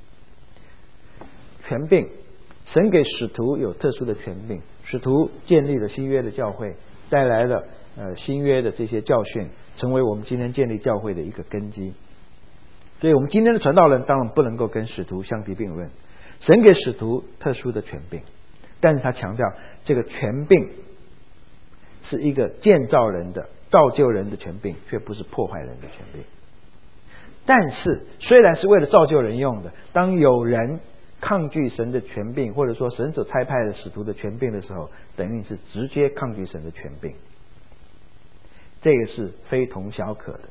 权柄，神给使徒有特殊的权柄，使徒建立了新约的教会，带来了新约的这些教训，成为我们今天建立教会的一个根基。所以我们今天的传道人当然不能够跟使徒相提并论。神给使徒特殊的权柄，但是他强调这个权柄是一个建造人的、造就人的权柄，却不是破坏人的权柄。但是虽然是为了造就人用的，当有人抗拒神的权柄，或者说神所差派的使徒的权柄的时候，等于是直接抗拒神的权柄，这个是非同小可的。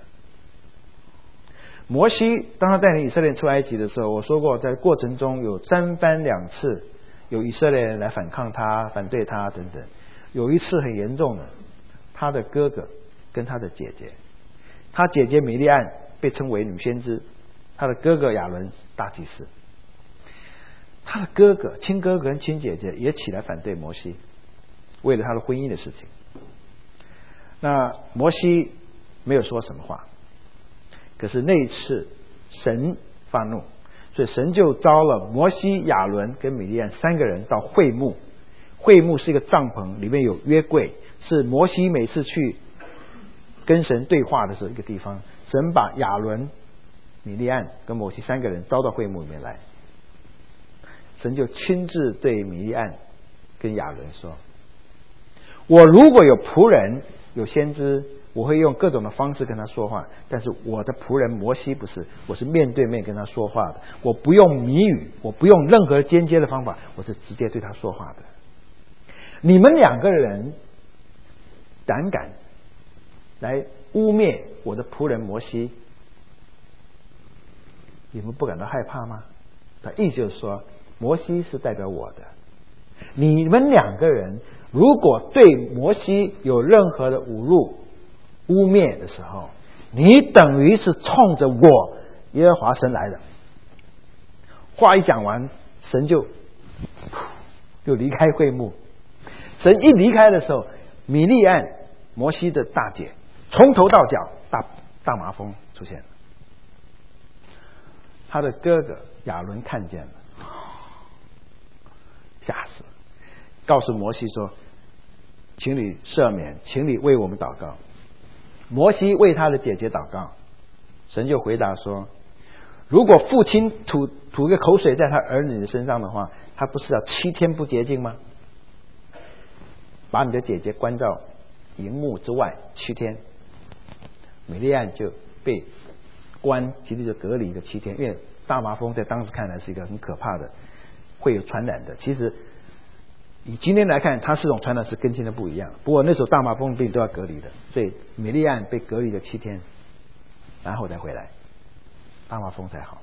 摩西当他带领以色列人出埃及的时候，我说过在过程中有3番2次有以色列人来反抗他、反对他等等。有一次很严重的，他的哥哥跟他的姐姐。他姐姐米利暗被称为女先知，他的哥哥亚伦大祭司。他的哥哥、亲哥哥跟亲姐姐也起来反对摩西，为了他的婚姻的事情。那摩西没有说什么话，可是那一次神发怒，所以神就召了摩西、亚伦跟米利暗3个人到会幕。会幕是一个帐篷，里面有约柜，是摩西每次去跟神对话的时候一个地方。神把亚伦、米利暗跟摩西3个人招到会幕里面来，神就亲自对米利暗跟亚伦说：我如果有仆人有先知，我会用各种的方式跟他说话，但是我的仆人摩西不是，我是面对面跟他说话的，我不用谜语，我不用任何间接的方法，我是直接对他说话的。你们2个人胆敢来污蔑我的仆人摩西，你们不感到害怕吗？他意思就是说，摩西是代表我的，你们2个人如果对摩西有任何的侮辱污蔑的时候，你等于是冲着我耶和华神来的。话一讲完，神就离开会幕。神一离开的时候，米利暗摩西的大姐从头到脚大麻风出现了。他的哥哥亚伦看见了，吓死了，告诉摩西说：请你赦免，请你为我们祷告。摩西为他的姐姐祷告，神就回答说：如果父亲吐个口水在他儿女的身上的话，他不是要7天不洁净吗？把你的姐姐关到营幕之外7天。米利暗就被关，其实就隔离个7天，因为大麻风在当时看来是一个很可怕的，会有传染的。其实以今天来看，它是种传染是跟今天不一样，不过那时候大麻风病都要隔离的，所以米利暗被隔离了7天，然后再回来，大麻风才好。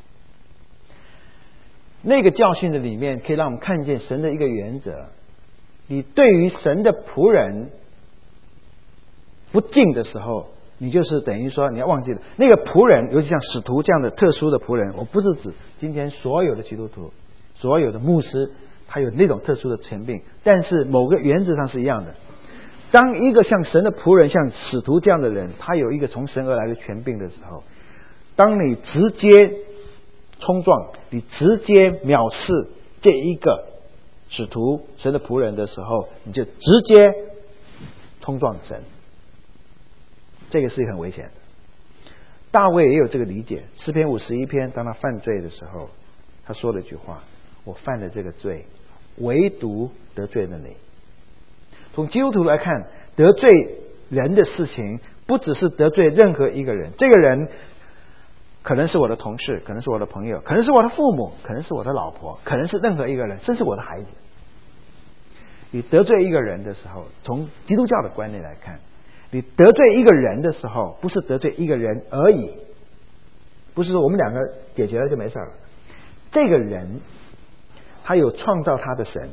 那个教训的里面可以让我们看见神的一个原则，你对于神的仆人不敬的时候，你就是等于说你要忘记了那个仆人，尤其像使徒这样的特殊的仆人，我不是指今天所有的基督徒、所有的牧师他有那种特殊的权柄，但是某个原则上是一样的。当一个像神的仆人、像使徒这样的人，他有一个从神而来的权柄的时候，当你直接冲撞、你直接藐视这一个使徒、神的仆人的时候，你就直接冲撞神，这个是很危险的。大卫也有这个理解，诗篇51篇，当他犯罪的时候，他说了一句话：我犯了这个罪，唯独得罪了你。从基督徒来看，得罪人的事情不只是得罪任何一个人，这个人可能是我的同事，可能是我的朋友，可能是我的父母，可能是我的老婆，可能是任何一个人，甚至我的孩子。你得罪一个人的时候，从基督教的观念来看，你得罪一个人的时候，不是得罪一个人而已，不是说我们2个解决了就没事了。这个人他有创造他的神，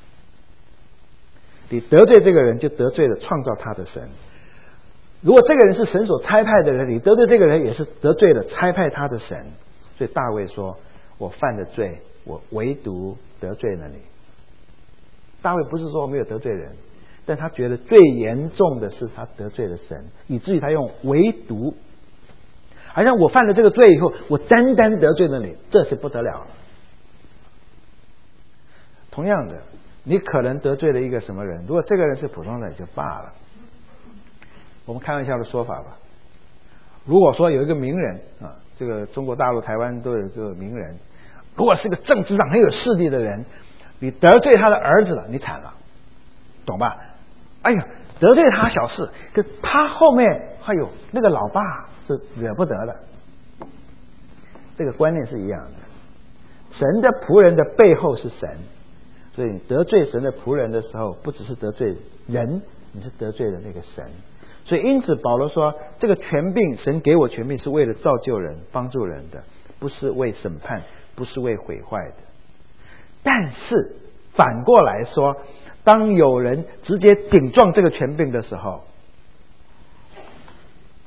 你得罪这个人就得罪了创造他的神。如果这个人是神所差派的人，你得罪这个人也是得罪了差派他的神。所以大卫说：我犯了罪，我唯独得罪了你。大卫不是说我没有得罪人，但他觉得最严重的是他得罪了神，以至于他用唯独，好像我犯了这个罪以后，我单单得罪了你，这是不得了了。同样的，你可能得罪了一个什么人，如果这个人是普通人就罢了，我们开玩笑的说法吧，如果说有一个名人啊，这个中国大陆台湾都有这个名人，如果是个政治上很有势力的人，你得罪他的儿子了，你惨了，懂吧？哎呀，得罪他小事，可他后面还有那个老爸是惹不得的。这个观念是一样的，神的仆人的背后是神，所以你得罪神的仆人的时候，不只是得罪人，你是得罪了那个神。所以因此保罗说，这个权柄，神给我权柄是为了造就人、帮助人的，不是为审判，不是为毁坏的。但是反过来说，当有人直接顶撞这个权柄的时候，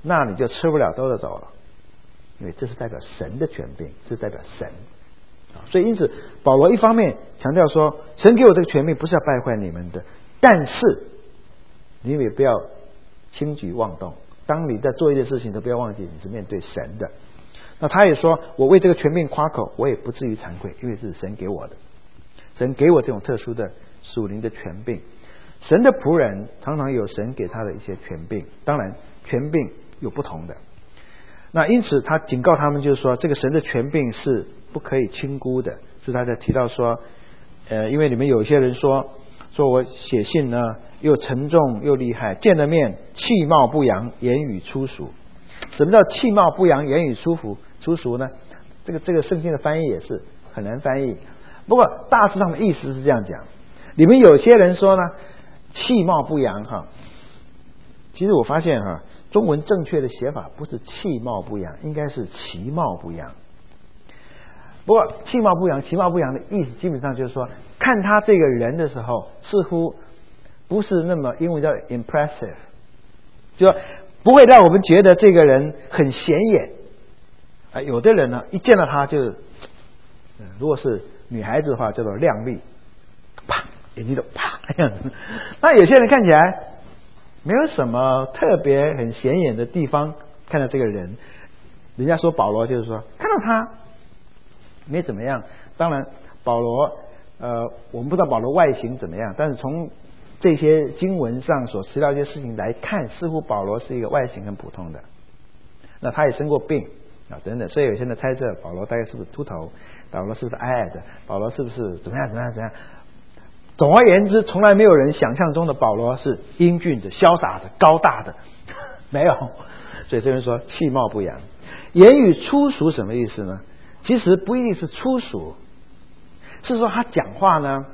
那你就吃不了兜着走了，因为这是代表神的权柄，这是代表神。所以因此保罗一方面强调说，神给我这个权柄不是要败坏你们的，但是你们也不要轻举妄动，当你在做一件事情都不要忘记你是面对神的。那他也说，我为这个权柄夸口，我也不至于惭愧，因为是神给我的，神给我这种特殊的属灵的权柄。神的仆人常常有神给他的一些权柄，当然权柄有不同的。那因此他警告他们，就是说这个神的权柄是不可以轻估的。所以他在提到说，因为你们有一些人说我写信呢又沉重又厉害，见了面气貌不扬，言语粗俗。什么叫气貌不扬，言语粗俗呢？这个圣经的翻译也是很难翻译。不过大致上的意思是这样讲：你们有些人说呢，气貌不扬哈。其实我发现哈，中文正确的写法不是气貌不扬，应该是其貌不扬。不过气貌不扬、其貌不扬的意思，基本上就是说，看他这个人的时候，似乎不是那么，英文叫 impressive， 就说不会让我们觉得这个人很显眼。有的人呢，一见到他就，如果是女孩子的话，叫做靓丽，啪，眼睛都啪这样子。那有些人看起来没有什么特别很显眼的地方，看到这个人，人家说保罗就是说，看到他没怎么样。当然保罗我们不知道保罗外形怎么样，但是从这些经文上所提到一些事情来看，似乎保罗是一个外形很普通的。那他也生过病等等，所以有些人猜测保罗大概是不是秃头，保罗是不是矮矮的，保罗是不是怎么样。总而言之，从来没有人想象中的保罗是英俊的、潇洒的、高大的，没有。所以这边说气貌不扬，言语粗俗什么意思呢？其实不一定是粗俗，是说他讲话呢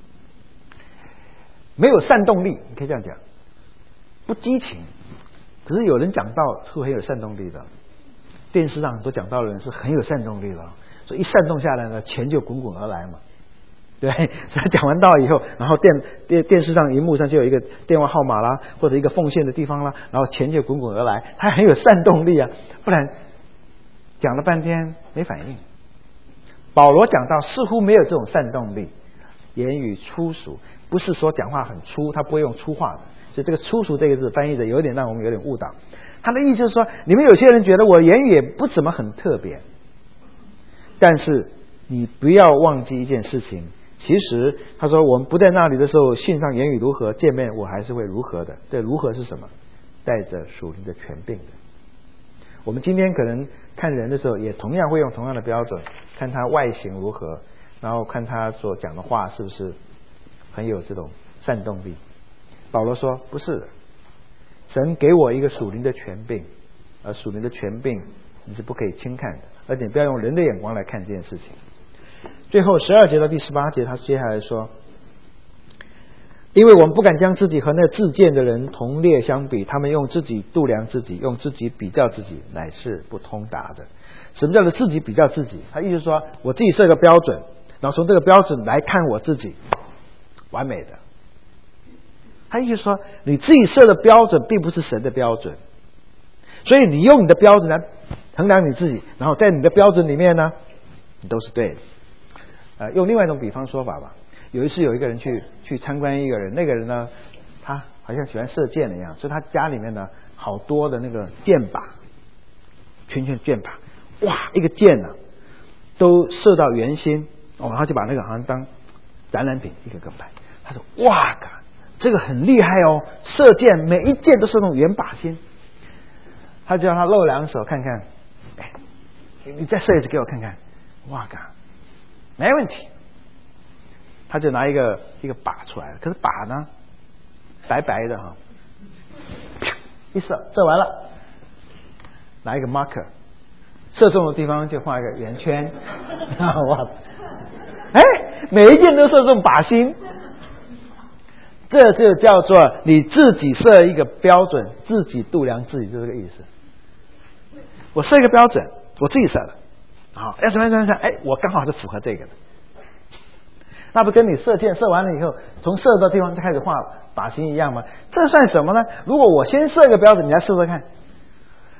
没有煽动力，你可以这样讲，不激情。可是有人讲道是很有煽动力的，电视上很多讲道的人是很有煽动力的，所以一煽动下来呢，钱就滚滚而来嘛。对，所以讲完道以后，然后电视上荧幕上就有一个电话号码啦，或者一个奉献的地方啦，然后钱就滚滚而来，他很有煽动力啊，不然讲了半天没反应。保罗讲道似乎没有这种煽动力，言语粗俗，不是说讲话很粗，他不会用粗话的，所以这个粗俗这个字翻译的有点让我们有点误导。他的意思就是说，你们有些人觉得我言语也不怎么很特别，但是你不要忘记一件事情，其实他说我们不在那里的时候，信上言语如何，见面我还是会如何的。这如何是什么？带着属灵的权柄的。我们今天可能看人的时候，也同样会用同样的标准，看他外形如何，然后看他所讲的话是不是很有这种煽动力。保罗说不是的，神给我一个属灵的权柄，而属灵的权柄你是不可以轻看的，而且不要用人的眼光来看这件事情。最后12节到第18节，他接下来说，因为我们不敢将自己和那自荐的人同列相比，他们用自己度量自己，用自己比较自己，乃是不通达的。什么叫做自己比较自己？他意思说我自己设个标准，然后从这个标准来看我自己，完美的。他意思说你自己设的标准并不是神的标准，所以你用你的标准来衡量你自己，然后在你的标准里面呢，你都是对的。用另外一种比方说法吧，有一次有一个人去参观一个人，那个人呢，他好像喜欢射箭一样，所以他家里面呢好多的那个箭靶，圈圈箭靶，哇，一个箭呢都射到圆心，他就把那个好像当展览品一个个摆。他说哇，这个很厉害哦，射箭每一箭都射中圆靶心。他就让他露两手看看，你再射一次给我看看，哇嘎，没问题。他就拿一个靶出来了，可是靶呢白白的哈，一射完了，拿一个 marker 射中的地方就画一个圆圈，哇，每一箭都射中靶心。这就叫做你自己设一个标准，自己度量自己，就这个意思。我设一个标准，我自己设的，好，要什么，我刚好是符合这个的。那不跟你射箭射完了以后，从射到地方就开始画靶心一样吗？这算什么呢？如果我先设一个标准，你来试试看，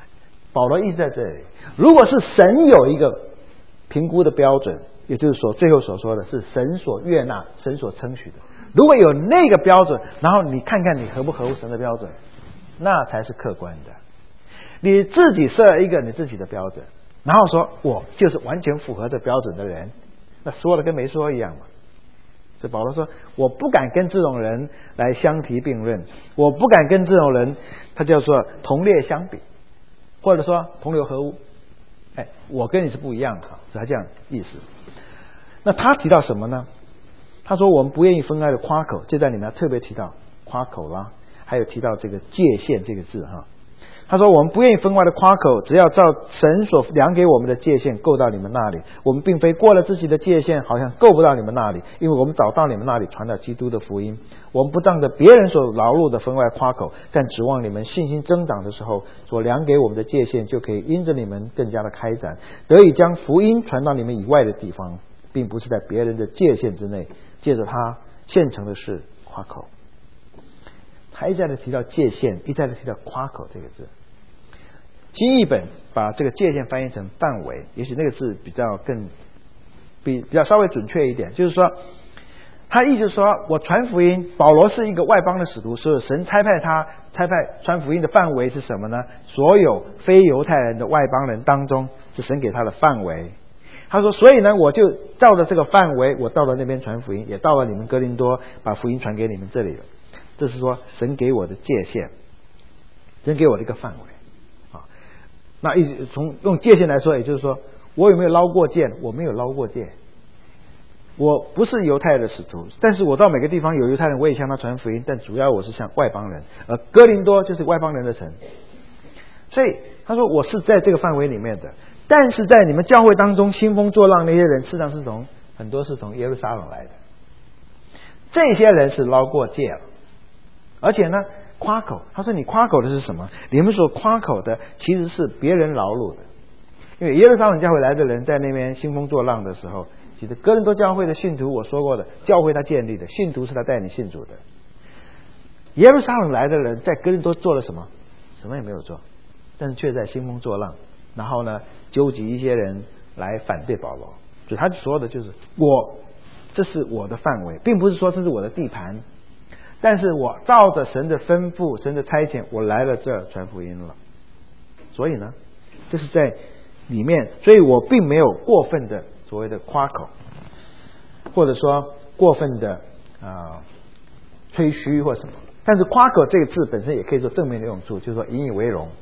保罗一直在这里。如果是神有一个评估的标准，也就是说最后所说的是神所悦纳、神所称许的，如果有那个标准，然后你看看你合不合乎神的标准，那才是客观的。你自己设一个你自己的标准，然后说我就是完全符合这标准的人，那说的跟没说一样嘛。所以保罗说，我不敢跟这种人来相提并论，我不敢跟这种人他叫做同列相比，或者说同流合污。我跟你是不一样的，是他这样意思。那他提到什么呢？他说我们不愿意分开的夸口，这在里面特别提到夸口啦，还有提到这个界限这个字哈。他说我们不愿意分外的夸口，只要照神所量给我们的界限够到你们那里。我们并非过了自己的界限，好像够不到你们那里，因为我们早到你们那里传了基督的福音。我们不仗着别人所劳碌的分外夸口，但指望你们信心增长的时候，所量给我们的界限就可以因着你们更加的开展，得以将福音传到你们以外的地方，并不是在别人的界限之内，借着他现成的事夸口。他一再的提到界限，一再的提到夸口这个字。新译本把这个界限翻译成范围，也许那个字比较稍微准确一点，就是说他意思说我传福音，保罗是一个外邦的使徒，所以神差派传福音的范围是什么呢？所有非犹太人的外邦人当中，是神给他的范围。他说所以呢，我就照着这个范围，我到了那边传福音，也到了你们哥林多，把福音传给你们这里了。这是说神给我的界限，神给我的一个范围啊。那从用界限来说，也就是说我有没有捞过界？我没有捞过界。我不是犹太的使徒，但是我到每个地方有犹太人，我也向他传福音，但主要我是向外邦人，而哥林多就是外邦人的城。所以他说我是在这个范围里面的，但是在你们教会当中兴风作浪那些人，事实上是很多是从耶路撒冷来的，这些人是捞过界了。而且呢，夸口，他说你夸口的是什么？你们所夸口的其实是别人劳碌的。因为耶路撒冷教会来的人在那边兴风作浪的时候，其实哥林多教会的信徒，我说过的，教会他建立的，信徒是他带领信主的。耶路撒冷来的人在哥林多做了什么？什么也没有做，但是却在兴风作浪，然后呢纠集一些人来反对保罗。所以他说的就是这是我的范围，并不是说这是我的地盘，但是我照着神的吩咐、神的差遣，我来了这儿传福音了。所以呢，这是在里面，所以我并没有过分的所谓的夸口，或者说过分的吹嘘或什么。但是夸口这个字本身也可以做正面的用处，就是说引以为荣。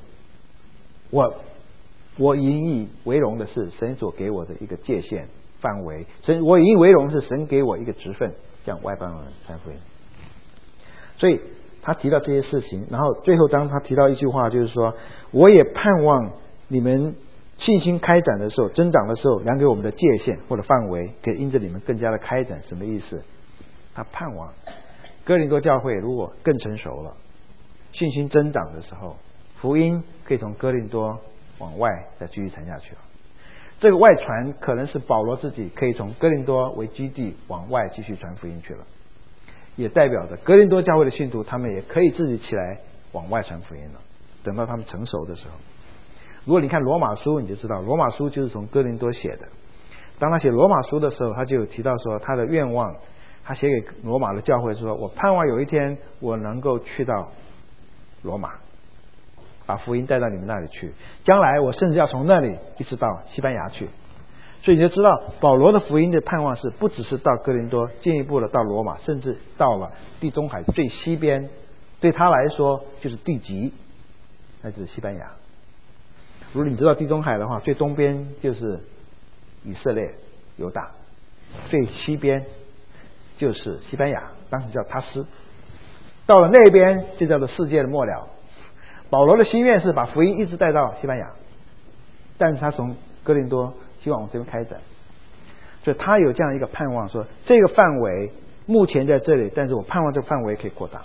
我引以为荣的是神所给我的一个界限范围，我引以为荣是神给我一个职分，向外邦人传福音。所以他提到这些事情，然后最后当他提到一句话，就是说我也盼望你们信心开展的时候，增长的时候，量给我们的界限或者范围，可以因着你们更加的开展。什么意思？他盼望哥林多教会如果更成熟了，信心增长的时候，福音可以从哥林多往外再继续传下去了。这个外传可能是保罗自己可以从哥林多为基地往外继续传福音去了，也代表着哥林多教会的信徒他们也可以自己起来往外传福音了。等到他们成熟的时候，如果你看罗马书，你就知道罗马书就是从哥林多写的。当他写罗马书的时候，他就有提到说他的愿望，他写给罗马的教会说，我盼望有一天我能够去到罗马，把福音带到你们那里去，将来我甚至要从那里一直到西班牙去。所以你就知道保罗的福音的盼望是不只是到哥林多，进一步的到罗马，甚至到了地中海最西边，对他来说就是地极，那就是西班牙。如果你知道地中海的话，最东边就是以色列犹大，最西边就是西班牙，当时叫他斯，到了那边就叫做世界的末了。保罗的心愿是把福音一直带到西班牙，但是他从哥林多希望往这边开展，所以他有这样一个盼望，说这个范围目前在这里，但是我盼望这个范围可以扩大。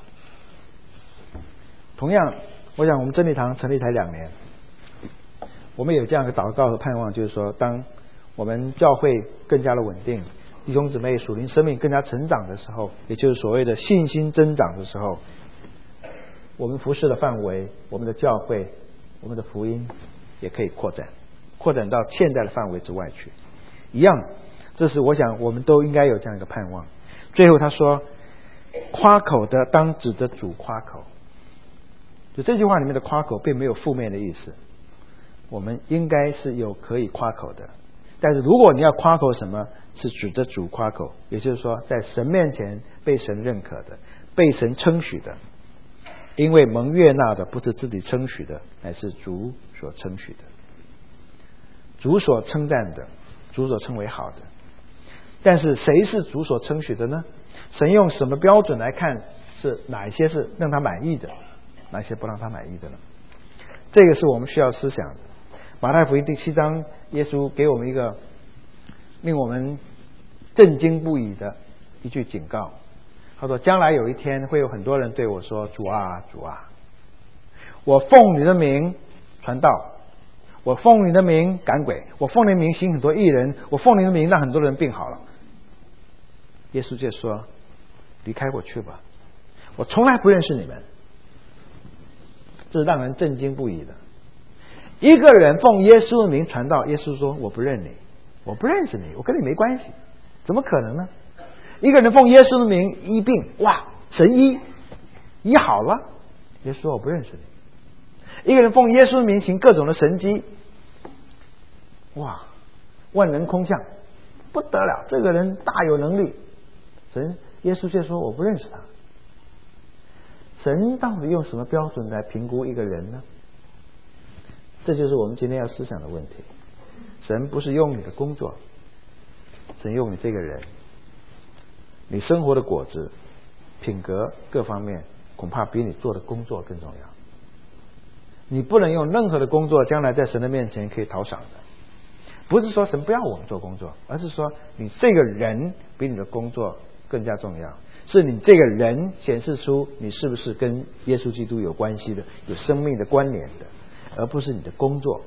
同样，我想我们真理堂成立才2年，我们有这样一个祷告和盼望，就是说当我们教会更加的稳定，弟兄姊妹属灵生命更加成长的时候，也就是所谓的信心增长的时候，我们服事的范围，我们的教会，我们的福音也可以扩展到现在的范围之外去。一样，这是我想我们都应该有这样一个盼望。最后他说，夸口的当指着主夸口。就这句话里面的夸口并没有负面的意思，我们应该是有可以夸口的。但是如果你要夸口什么，是指着主夸口，也就是说在神面前被神认可的，被神称许的。因为蒙悦纳的不是自己称许的，乃是主所称许的，主所称赞的，主所称为好的。但是谁是主所称许的呢？神用什么标准来看是哪一些是让他满意的，哪些不让他满意的呢？这个是我们需要思想的。马太福音第7章，耶稣给我们一个令我们震惊不已的一句警告。他说，将来有一天会有很多人对我说，主啊主啊，我奉你的名传道，我奉你的名赶鬼，我奉你的名行很多义人，我奉你的名让很多人病好了。耶稣就说，离开我去吧，我从来不认识你们。这是让人震惊不已的。一个人奉耶稣的名传道，耶稣说，我不认你，我不认识你，我跟你没关系。怎么可能呢？一个人奉耶稣的名医病，哇，神医好了，耶稣说我不认识你。一个人奉耶稣的名行各种的神迹，哇，万人空巷，不得了，这个人大有能力。耶稣却说我不认识他。神到底用什么标准来评估一个人呢？这就是我们今天要思想的问题。神不是用你的工作，神用你这个人，你生活的果子、品格各方面恐怕比你做的工作更重要。你不能用任何的工作将来在神的面前可以讨赏的。不是说神不要我们做工作，而是说你这个人比你的工作更加重要，是你这个人显示出你是不是跟耶稣基督有关系的，有生命的关联的，而不是你的工作。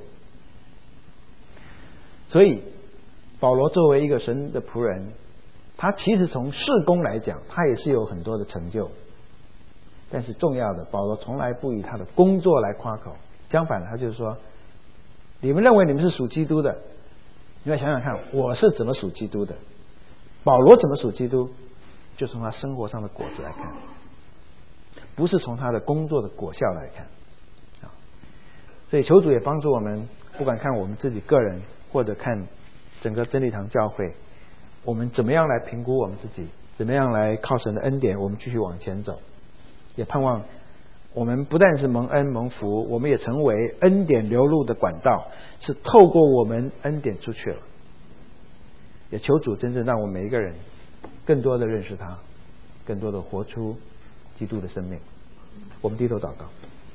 所以保罗作为一个神的仆人，他其实从事工来讲，他也是有很多的成就。但是重要的，保罗从来不以他的工作来夸口，相反他就是说，你们认为你们是属基督的，你要想想看，我是怎么属基督的。保罗怎么属基督，就从他生活上的果子来看，不是从他的工作的果效来看。所以求主也帮助我们，不管看我们自己个人，或者看整个真理堂教会，我们怎么样来评估我们自己，怎么样来靠神的恩典我们继续往前走。也盼望我们不但是蒙恩蒙福，我们也成为恩典流露的管道，是透过我们恩典出去了。也求主真正让我们每一个人更多的认识他，更多的活出基督的生命。我们低头祷告。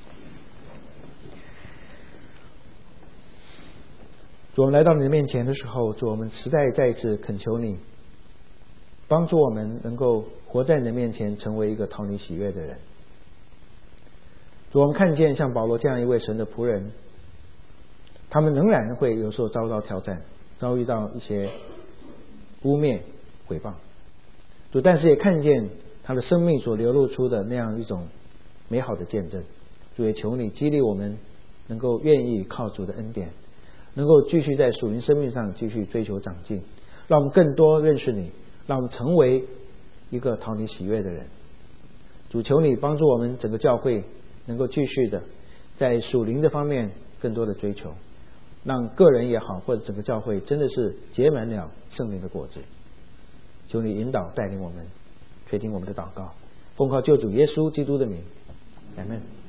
主，我们来到你的面前的时候，主，我们实在再一次恳求你帮助我们能够活在你的面前，成为一个讨你喜悦的人。主，我们看见像保罗这样一位神的仆人，他们仍然会有时候遭到挑战，遭遇到一些污蔑毁谤。主，但是也看见他的生命所流露出的那样一种美好的见证。主，也求你激励我们能够愿意靠主的恩典，能够继续在属灵生命上继续追求长进，让我们更多认识你，让我们成为一个讨你喜悦的人。主，求你帮助我们整个教会能够继续的在属灵的方面更多的追求，让个人也好，或者整个教会真的是结满了圣灵的果子。求你引导带领我们，垂听我们的祷告，奉靠救主耶稣基督的名，阿们。